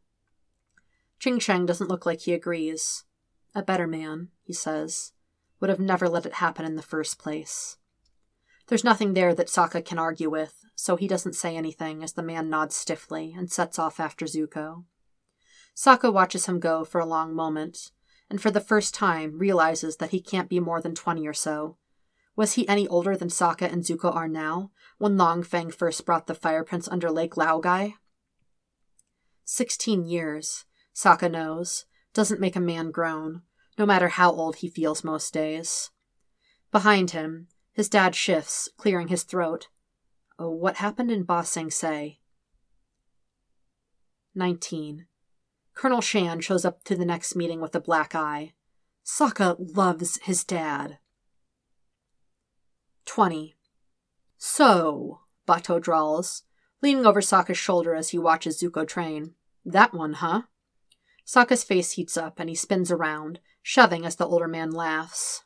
Jing Shang doesn't look like he agrees. A better man, he says, would have never let it happen in the first place. There's nothing there that Sokka can argue with, so he doesn't say anything as the man nods stiffly and sets off after Zuko. Sokka watches him go for a long moment, and for the first time realizes that he can't be more than twenty or so. Was he any older than Sokka and Zuko are now, when Long Feng first brought the Fire Prince under Lake Laogai? Sixteen years, Sokka knows, doesn't make a man grown, no matter how old he feels most days. Behind him, his dad shifts, clearing his throat. Oh, what happened in Ba Sing Se? Nineteen. Colonel Shan shows up to the next meeting with a black eye. Sokka loves his dad. Twenty. So, Bato drawls, leaning over Sokka's shoulder as he watches Zuko train. That one, huh? Sokka's face heats up and he spins around, shoving as the older man laughs.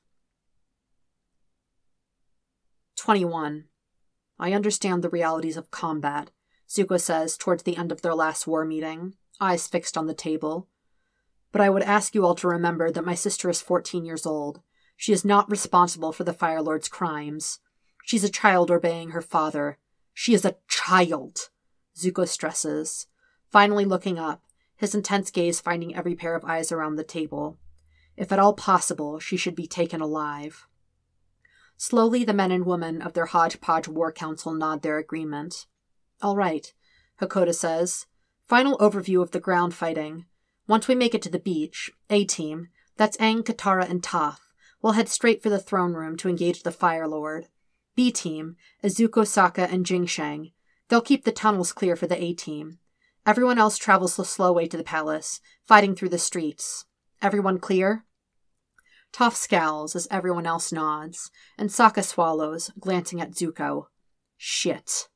Twenty-one. I understand the realities of combat, Zuko says towards the end of their last war meeting, eyes fixed on the table. But I would ask you all to remember that my sister is fourteen years old. She is not responsible for the Fire Lord's crimes. She's a child obeying her father. She is a child, Zuko stresses, finally looking up, his intense gaze finding every pair of eyes around the table. If at all possible, she should be taken alive. Slowly, the men and women of their hodgepodge war council nod their agreement. All right, Hakoda says. Final overview of the ground fighting. Once we make it to the beach, A-Team, that's Aang, Katara, and Toph, will head straight for the throne room to engage the Fire Lord. B-Team, Izuku, Sokka, and Jing Shang. They'll keep the tunnels clear for the A-Team. Everyone else travels the slow way to the palace, fighting through the streets. Everyone clear? Toph scowls as everyone else nods, and Sokka swallows, glancing at Zuko. Shit.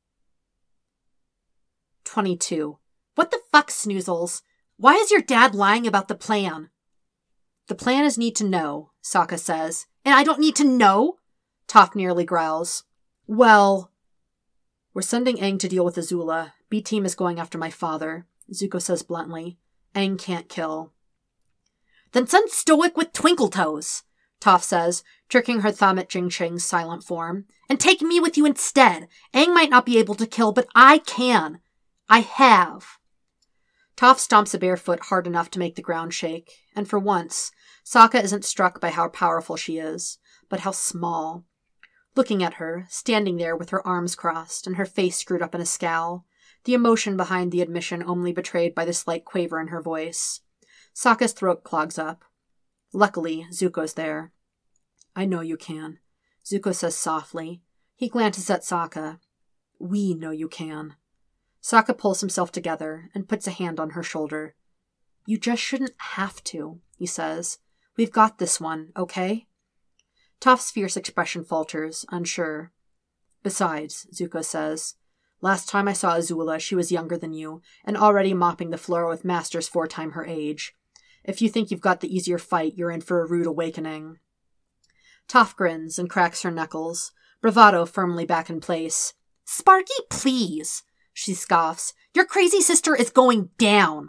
Twenty-two. What the fuck, Snoozles? Why is your dad lying about the plan? The plan is need to know, Sokka says. And I don't need to know? Toph nearly growls. Well... We're sending Aang to deal with Azula. B-Team is going after my father, Zuko says bluntly. Aang can't kill. Then send Stoic with Twinkle Toes, Toph says, jerking her thumb at Jing Cheng's silent form. And take me with you instead. Aang might not be able to kill, but I can. I have. Toph stomps a bare foot hard enough to make the ground shake, and for once, Sokka isn't struck by how powerful she is, but how small. Looking at her, standing there with her arms crossed and her face screwed up in a scowl, the emotion behind the admission only betrayed by the slight quaver in her voice. Sokka's throat clogs up. Luckily, Zuko's there. I know you can, Zuko says softly. He glances at Sokka. We know you can. Sokka pulls himself together and puts a hand on her shoulder. You just shouldn't have to, he says. We've got this one, okay? Toph's fierce expression falters, unsure. Besides, Zuko says, last time I saw Azula, she was younger than you, and already mopping the floor with masters four times her age. If you think you've got the easier fight, you're in for a rude awakening. Toph grins and cracks her knuckles, bravado firmly back in place. Sparky, please, she scoffs. Your crazy sister is going down.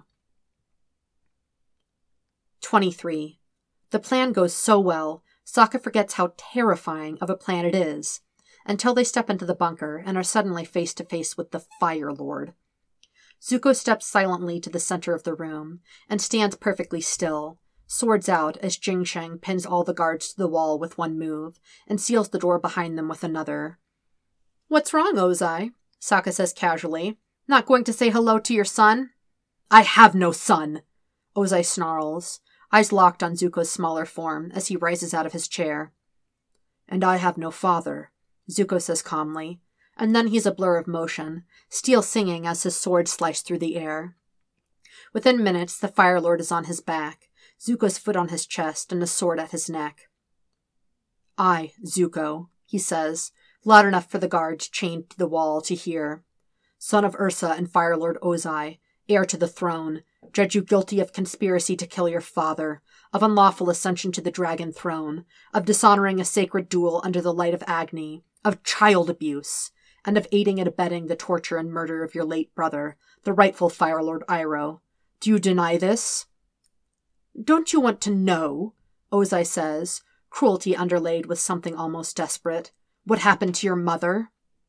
twenty-three. The plan goes so well, Sokka forgets how terrifying of a plan it is, until they step into the bunker and are suddenly face to face with the Fire Lord. Zuko steps silently to the center of the room and stands perfectly still, swords out as Jing Cheng pins all the guards to the wall with one move and seals the door behind them with another. What's wrong, Ozai? Sokka says casually. Not going to say hello to your son? I have no son, Ozai snarls, eyes locked on Zuko's smaller form as he rises out of his chair. And I have no father, Zuko says calmly, and then he's a blur of motion, steel singing as his sword sliced through the air. Within minutes, the Fire Lord is on his back, Zuko's foot on his chest and a sword at his neck. I, Zuko, he says, loud enough for the guards chained to the wall to hear, son of Ursa and Fire Lord Ozai, heir to the throne, judge you guilty of conspiracy to kill your father, of unlawful ascension to the dragon throne, of dishonoring a sacred duel under the light of Agni, of child abuse, and of aiding and abetting the torture and murder of your late brother, the rightful Fire Lord Iroh. Do you deny this? Don't you want to know, Ozai says, cruelty underlaid with something almost desperate, what happened to your mother?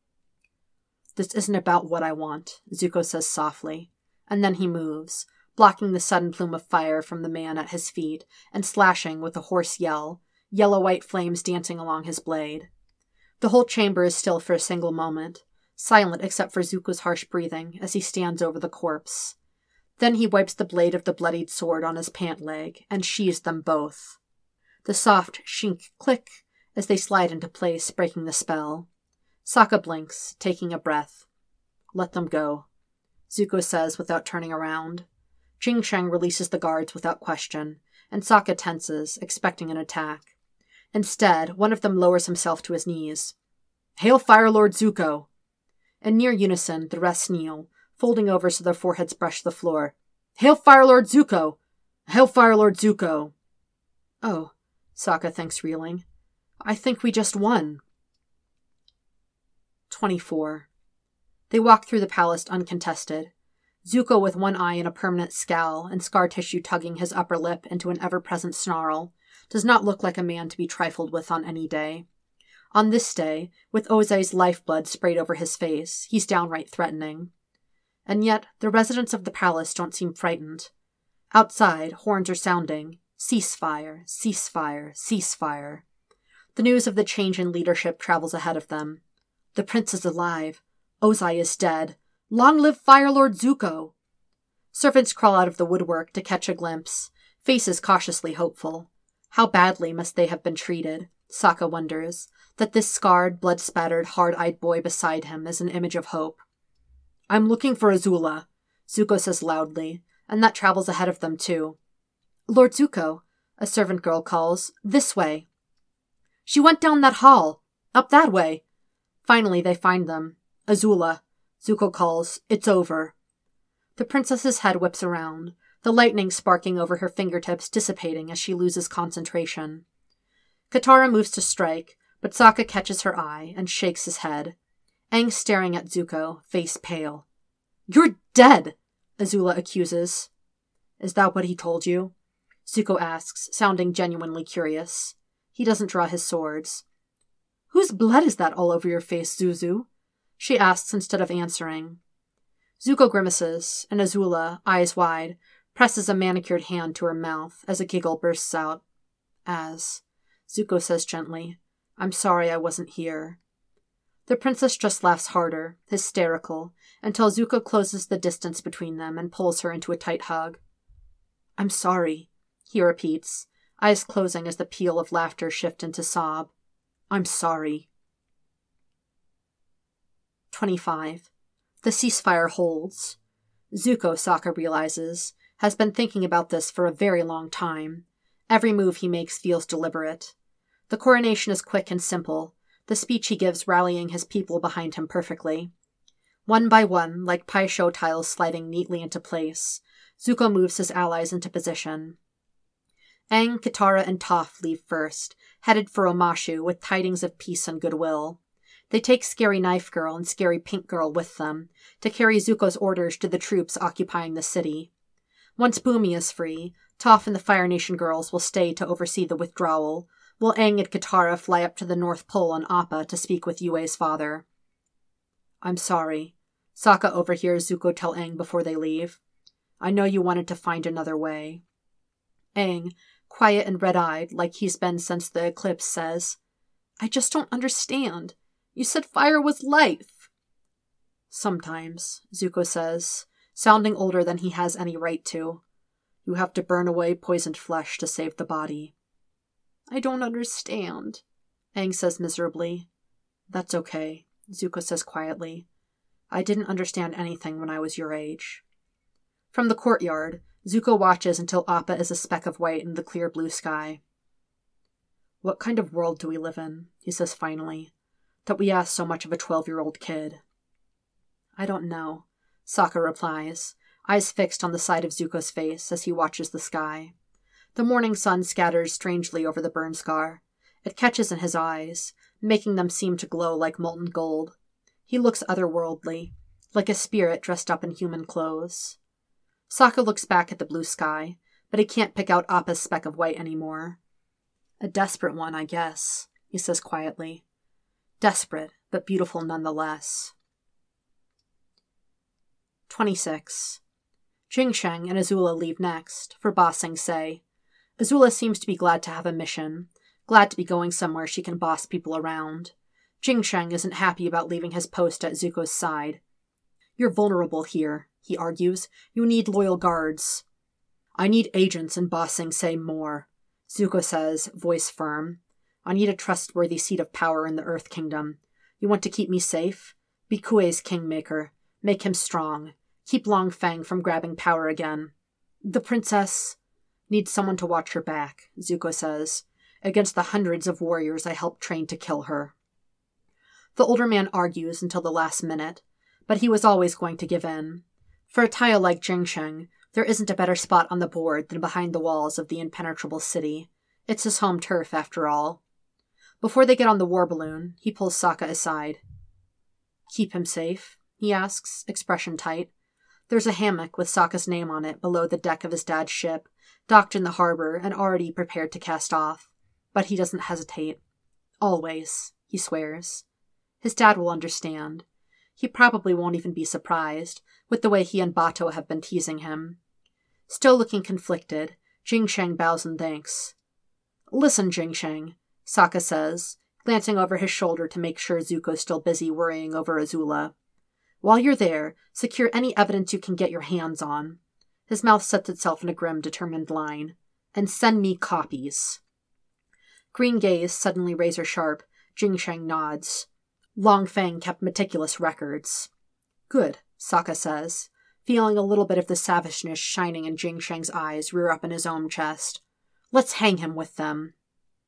This isn't about what I want, Zuko says softly, and then he moves, blocking the sudden plume of fire from the man at his feet and slashing with a hoarse yell, yellow-white flames dancing along his blade. The whole chamber is still for a single moment, silent except for Zuko's harsh breathing as he stands over the corpse. Then he wipes the blade of the bloodied sword on his pant leg and sheathes them both. The soft shink click as they slide into place, breaking the spell. Sokka blinks, taking a breath. Let them go, Zuko says without turning around. Jing Cheng releases the guards without question, and Sokka tenses, expecting an attack. Instead, one of them lowers himself to his knees. Hail Fire Lord Zuko! In near unison, the rest kneel, folding over so their foreheads brush the floor. Hail Fire Lord Zuko! Hail Fire Lord Zuko! Oh, Sokka thinks, reeling. I think we just won. twenty-four. They walk through the palace uncontested. Zuko with one eye in a permanent scowl and scar tissue tugging his upper lip into an ever-present snarl, does not look like a man to be trifled with on any day. On this day, with Ozai's lifeblood sprayed over his face, he's downright threatening. And yet, the residents of the palace don't seem frightened. Outside, horns are sounding. Ceasefire, ceasefire, ceasefire. The news of the change in leadership travels ahead of them. The prince is alive. Ozai is dead. Long live Fire Lord Zuko! Servants crawl out of the woodwork to catch a glimpse, faces cautiously hopeful. How badly must they have been treated, Sokka wonders, that this scarred, blood-spattered, hard-eyed boy beside him is an image of hope. I'm looking for Azula, Zuko says loudly, and that travels ahead of them too. Lord Zuko, a servant girl calls, this way. She went down that hall, up that way. Finally they find them. Azula, Zuko calls, it's over. The princess's head whips around, the lightning sparking over her fingertips dissipating as she loses concentration. Katara moves to strike, but Sokka catches her eye and shakes his head. Aang's staring at Zuko, face pale. You're dead, Azula accuses. Is that what he told you? Zuko asks, sounding genuinely curious. He doesn't draw his swords. Whose blood is that all over your face, Zuzu? She asks instead of answering. Zuko grimaces, and Azula, eyes wide, presses a manicured hand to her mouth as a giggle bursts out. As, Zuko says gently, I'm sorry I wasn't here. The princess just laughs harder, hysterical, until Zuko closes the distance between them and pulls her into a tight hug. I'm sorry, he repeats, eyes closing as the peal of laughter shift into sob. I'm sorry. twenty-five. The ceasefire holds. Zuko, Sokka realizes, has been thinking about this for a very long time. Every move he makes feels deliberate. The coronation is quick and simple, the speech he gives rallying his people behind him perfectly. One by one, like Pai Sho tiles sliding neatly into place, Zuko moves his allies into position. Aang, Katara, and Toph leave first, headed for Omashu with tidings of peace and goodwill. They take Scary Knife Girl and Scary Pink Girl with them, to carry Zuko's orders to the troops occupying the city. Once Bumi is free, Toph and the Fire Nation girls will stay to oversee the withdrawal, while Aang and Katara fly up to the North Pole on Appa to speak with Yue's father. I'm sorry, Sokka overhears Zuko tell Aang before they leave. I know you wanted to find another way. Aang, quiet and red-eyed like he's been since the eclipse, says, I just don't understand. You said fire was life. Sometimes, Zuko says, sounding older than he has any right to. You have to burn away poisoned flesh to save the body. I don't understand, Aang says miserably. That's okay, Zuko says quietly. I didn't understand anything when I was your age. From the courtyard, Zuko watches until Appa is a speck of white in the clear blue sky. What kind of world do we live in, he says finally, that we ask so much of a twelve-year-old kid? I don't know, Sokka replies, eyes fixed on the side of Zuko's face as he watches the sky. The morning sun scatters strangely over the burn scar. It catches in his eyes, making them seem to glow like molten gold. He looks otherworldly, like a spirit dressed up in human clothes. Sokka looks back at the blue sky, but he can't pick out Appa's speck of white anymore. A desperate one, I guess, he says quietly. Desperate, but beautiful nonetheless. twenty-six. Jing Sheng and Azula leave next, for Ba Sing Se. Azula seems to be glad to have a mission, glad to be going somewhere she can boss people around. Jing Sheng isn't happy about leaving his post at Zuko's side. You're vulnerable here, he argues. You need loyal guards. I need agents, and Ba Sing Se more, Zuko says, voice firm. I need a trustworthy seat of power in the Earth Kingdom. You want to keep me safe? Be Kuei's kingmaker. Make him strong. Keep Long Feng from grabbing power again. The princess needs someone to watch her back, Zuko says, against the hundreds of warriors I helped train to kill her. The older man argues until the last minute, but he was always going to give in. For a tile like Jing Sheng, there isn't a better spot on the board than behind the walls of the impenetrable city. It's his home turf, after all. Before they get on the war balloon, he pulls Sokka aside. Keep him safe, he asks, expression tight. There's a hammock with Sokka's name on it below the deck of his dad's ship, docked in the harbor and already prepared to cast off. But he doesn't hesitate. Always, he swears. His dad will understand. He probably won't even be surprised, with the way he and Bato have been teasing him. Still looking conflicted, Jing Sheng bows in thanks. Listen, Jing Sheng, Sokka says, glancing over his shoulder to make sure Zuko's still busy worrying over Azula. While you're there, secure any evidence you can get your hands on. His mouth sets itself in a grim, determined line. And send me copies. Green gaze suddenly razor-sharp, Jing Sheng nods. Long Feng kept meticulous records. Good, Sokka says, feeling a little bit of the savageness shining in Jing Sheng's eyes rear up in his own chest. Let's hang him with them.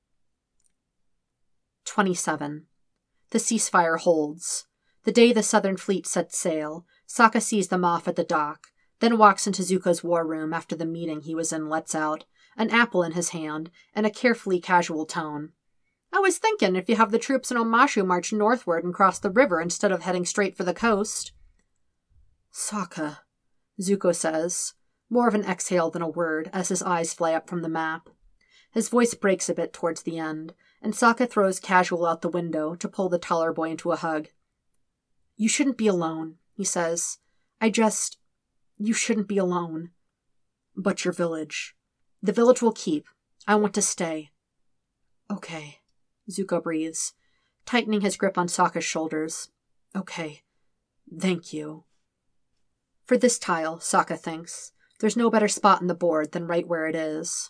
twenty-seven. The ceasefire holds. The day the Southern Fleet sets sail, Sokka sees them off at the dock, then walks into Zuko's war room after the meeting he was in lets out, an apple in his hand, and a carefully casual tone. I was thinking if you have the troops in Omashu march northward and cross the river instead of heading straight for the coast. Sokka, Zuko says, More of an exhale than a word as his eyes fly up from the map. His voice breaks a bit towards the end, and Sokka throws Casual out the window to pull the taller boy into a hug. You shouldn't be alone, he says. I just... You shouldn't be alone. But your village. The village will keep. I want to stay. Okay, Zuko breathes, tightening his grip on Sokka's shoulders. Okay. Thank you. For this tile, Sokka thinks, there's no better spot on the board than right where it is.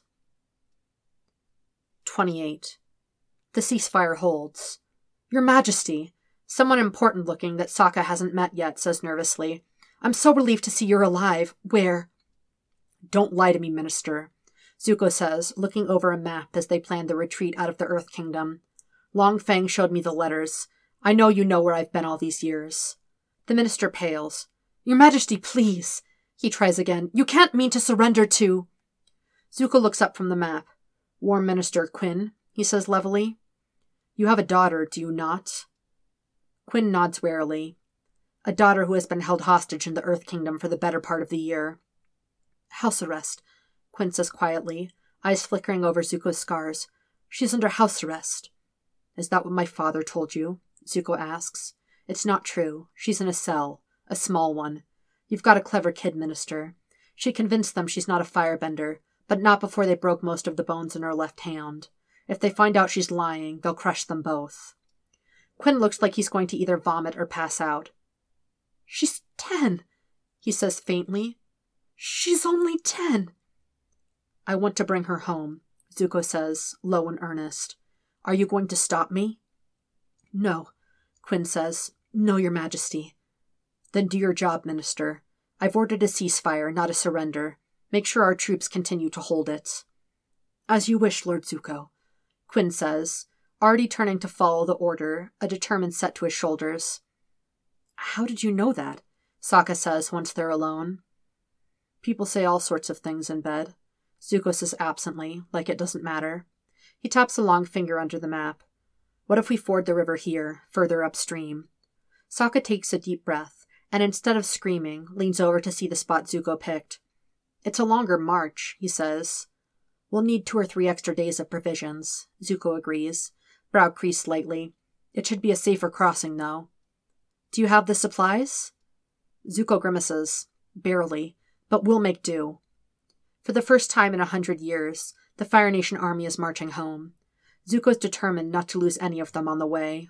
twenty-eight. The ceasefire holds. Your Majesty, someone important-looking that Sokka hasn't met yet says nervously, I'm so relieved to see you're alive. Where? Don't lie to me, Minister, Zuko says, looking over a map as they plan the retreat out of the Earth Kingdom. Long Feng showed me the letters. I know you know where I've been all these years. The Minister pales. Your Majesty, please. He tries again. You can't mean to surrender to... Zuko looks up from the map. War Minister Quinn, he says levelly. You have a daughter, do you not? Quinn nods warily. A daughter who has been held hostage in the Earth Kingdom for the better part of the year. House arrest, Quinn says quietly, eyes flickering over Zuko's scars. She's under house arrest. Is that what my father told you? Zuko asks. It's not true. She's in a cell. A small one. You've got a clever kid, Minister. She convinced them she's not a firebender, but not before they broke most of the bones in her left hand. If they find out she's lying, they'll crush them both. Quinn looks like he's going to either vomit or pass out. She's ten, he says faintly. She's only ten. I want to bring her home, Zuko says, low and earnest. Are you going to stop me? No, Quinn says. No, Your Majesty. Then do your job, Minister. I've ordered a ceasefire, not a surrender. Make sure our troops continue to hold it. As you wish, Lord Zuko, Quinn says, already turning to follow the order, a determined set to his shoulders. How did you know that? Sokka says once they're alone. People say all sorts of things in bed, Zuko says absently, like it doesn't matter. He taps a long finger under the map. What if we ford the river here, further upstream? Sokka takes a deep breath, and instead of screaming, leans over to see the spot Zuko picked. It's a longer march, he says. We'll need two or three extra days of provisions, Zuko agrees, brow creased slightly. It should be a safer crossing, though. Do you have the supplies? Zuko grimaces. Barely, but we'll make do. For the first time in a hundred years, the Fire Nation army is marching home. Zuko's determined not to lose any of them on the way.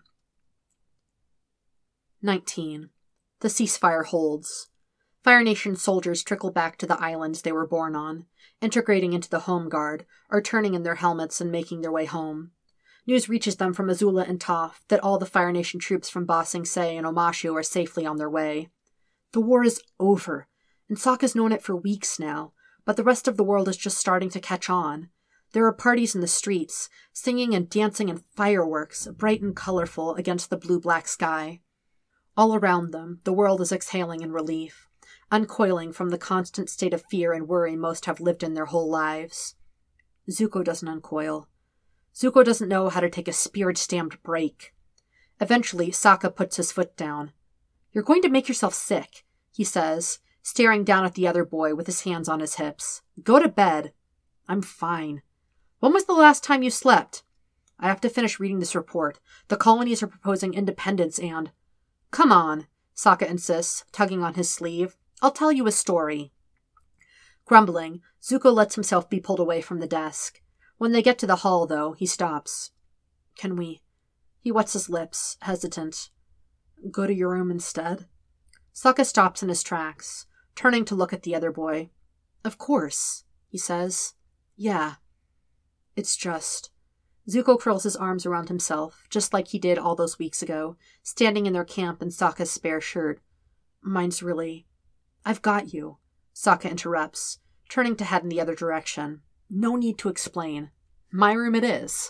nineteen. The ceasefire holds. Fire Nation soldiers trickle back to the islands they were born on, integrating into the Home Guard, or turning in their helmets and making their way home. News reaches them from Azula and Toph that all the Fire Nation troops from Ba Sing Se and Omashu are safely on their way. The war is over, and Sokka's known it for weeks now, but the rest of the world is just starting to catch on. There are parties in the streets, singing and dancing and fireworks, bright and colorful against the blue-black sky. All around them, the world is exhaling in relief, uncoiling from the constant state of fear and worry most have lived in their whole lives. Zuko doesn't uncoil. Zuko doesn't know how to take a spirit-stamped break. Eventually, Sokka puts his foot down. You're going to make yourself sick, he says, staring down at the other boy with his hands on his hips. Go to bed. I'm fine. When was the last time you slept? I have to finish reading this report. The colonies are proposing independence and... Come on, Sokka insists, tugging on his sleeve. I'll tell you a story. Grumbling, Zuko lets himself be pulled away from the desk. When they get to the hall, though, he stops. Can we... He wets his lips, hesitant. Go to your room instead? Sokka stops in his tracks, turning to look at the other boy. Of course, he says. Yeah. It's just... Zuko curls his arms around himself, just like he did all those weeks ago, standing in their camp in Sokka's spare shirt. Mine's really... I've got you, Sokka interrupts, turning to head in the other direction. No need to explain. My room it is.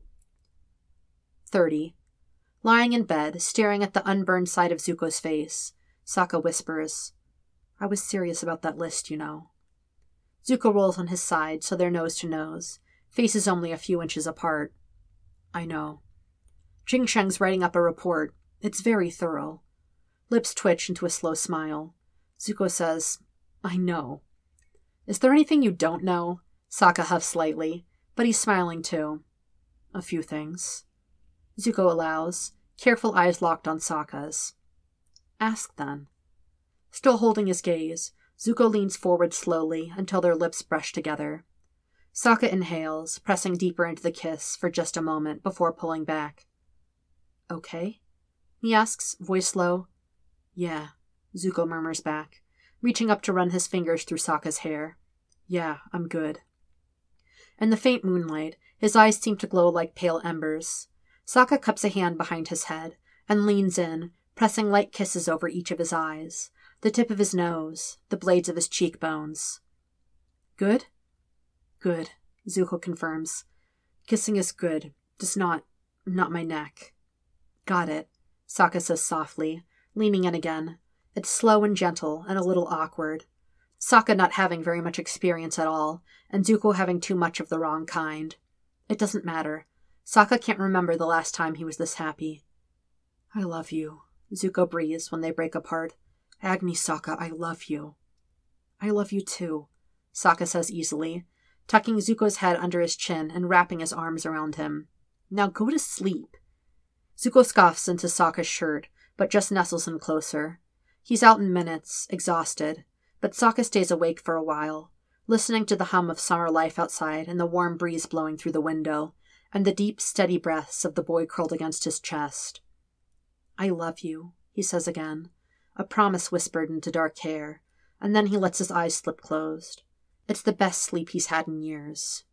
thirty. Lying in bed, staring at the unburned side of Zuko's face, Sokka whispers, I was serious about that list, you know. Zuko rolls on his side so they're nose to nose, faces only a few inches apart. I know. Jing Sheng's writing up a report. It's very thorough. Lips twitch into a slow smile. Zuko says, I know. Is there anything you don't know? Sokka huffs slightly, but he's smiling too. A few things. Zuko allows, careful eyes locked on Sokka's. Ask then. Still holding his gaze, Zuko leans forward slowly until their lips brush together. Sokka inhales, pressing deeper into the kiss for just a moment before pulling back. Okay? He asks, voice low. Yeah, Zuko murmurs back, reaching up to run his fingers through Sokka's hair. Yeah, I'm good. In the faint moonlight, his eyes seem to glow like pale embers. Sokka cups a hand behind his head and leans in, pressing light kisses over each of his eyes, the tip of his nose, the blades of his cheekbones. Good? Good, Zuko confirms. Kissing is good, just not, not my neck. Got it, Sokka says softly, leaning in again. It's slow and gentle and a little awkward. Sokka not having very much experience at all, and Zuko having too much of the wrong kind. It doesn't matter. Sokka can't remember the last time he was this happy. I love you, Zuko breathes when they break apart. Agni, Sokka, I love you. I love you too, Sokka says easily, tucking Zuko's head under his chin and wrapping his arms around him. Now go to sleep. Zuko scoffs into Sokka's shirt, but just nestles in closer. He's out in minutes, exhausted, but Sokka stays awake for a while, listening to the hum of summer life outside and the warm breeze blowing through the window, and the deep, steady breaths of the boy curled against his chest. I love you, he says again, a promise whispered into dark hair, and then he lets his eyes slip closed. It's the best sleep he's had in years.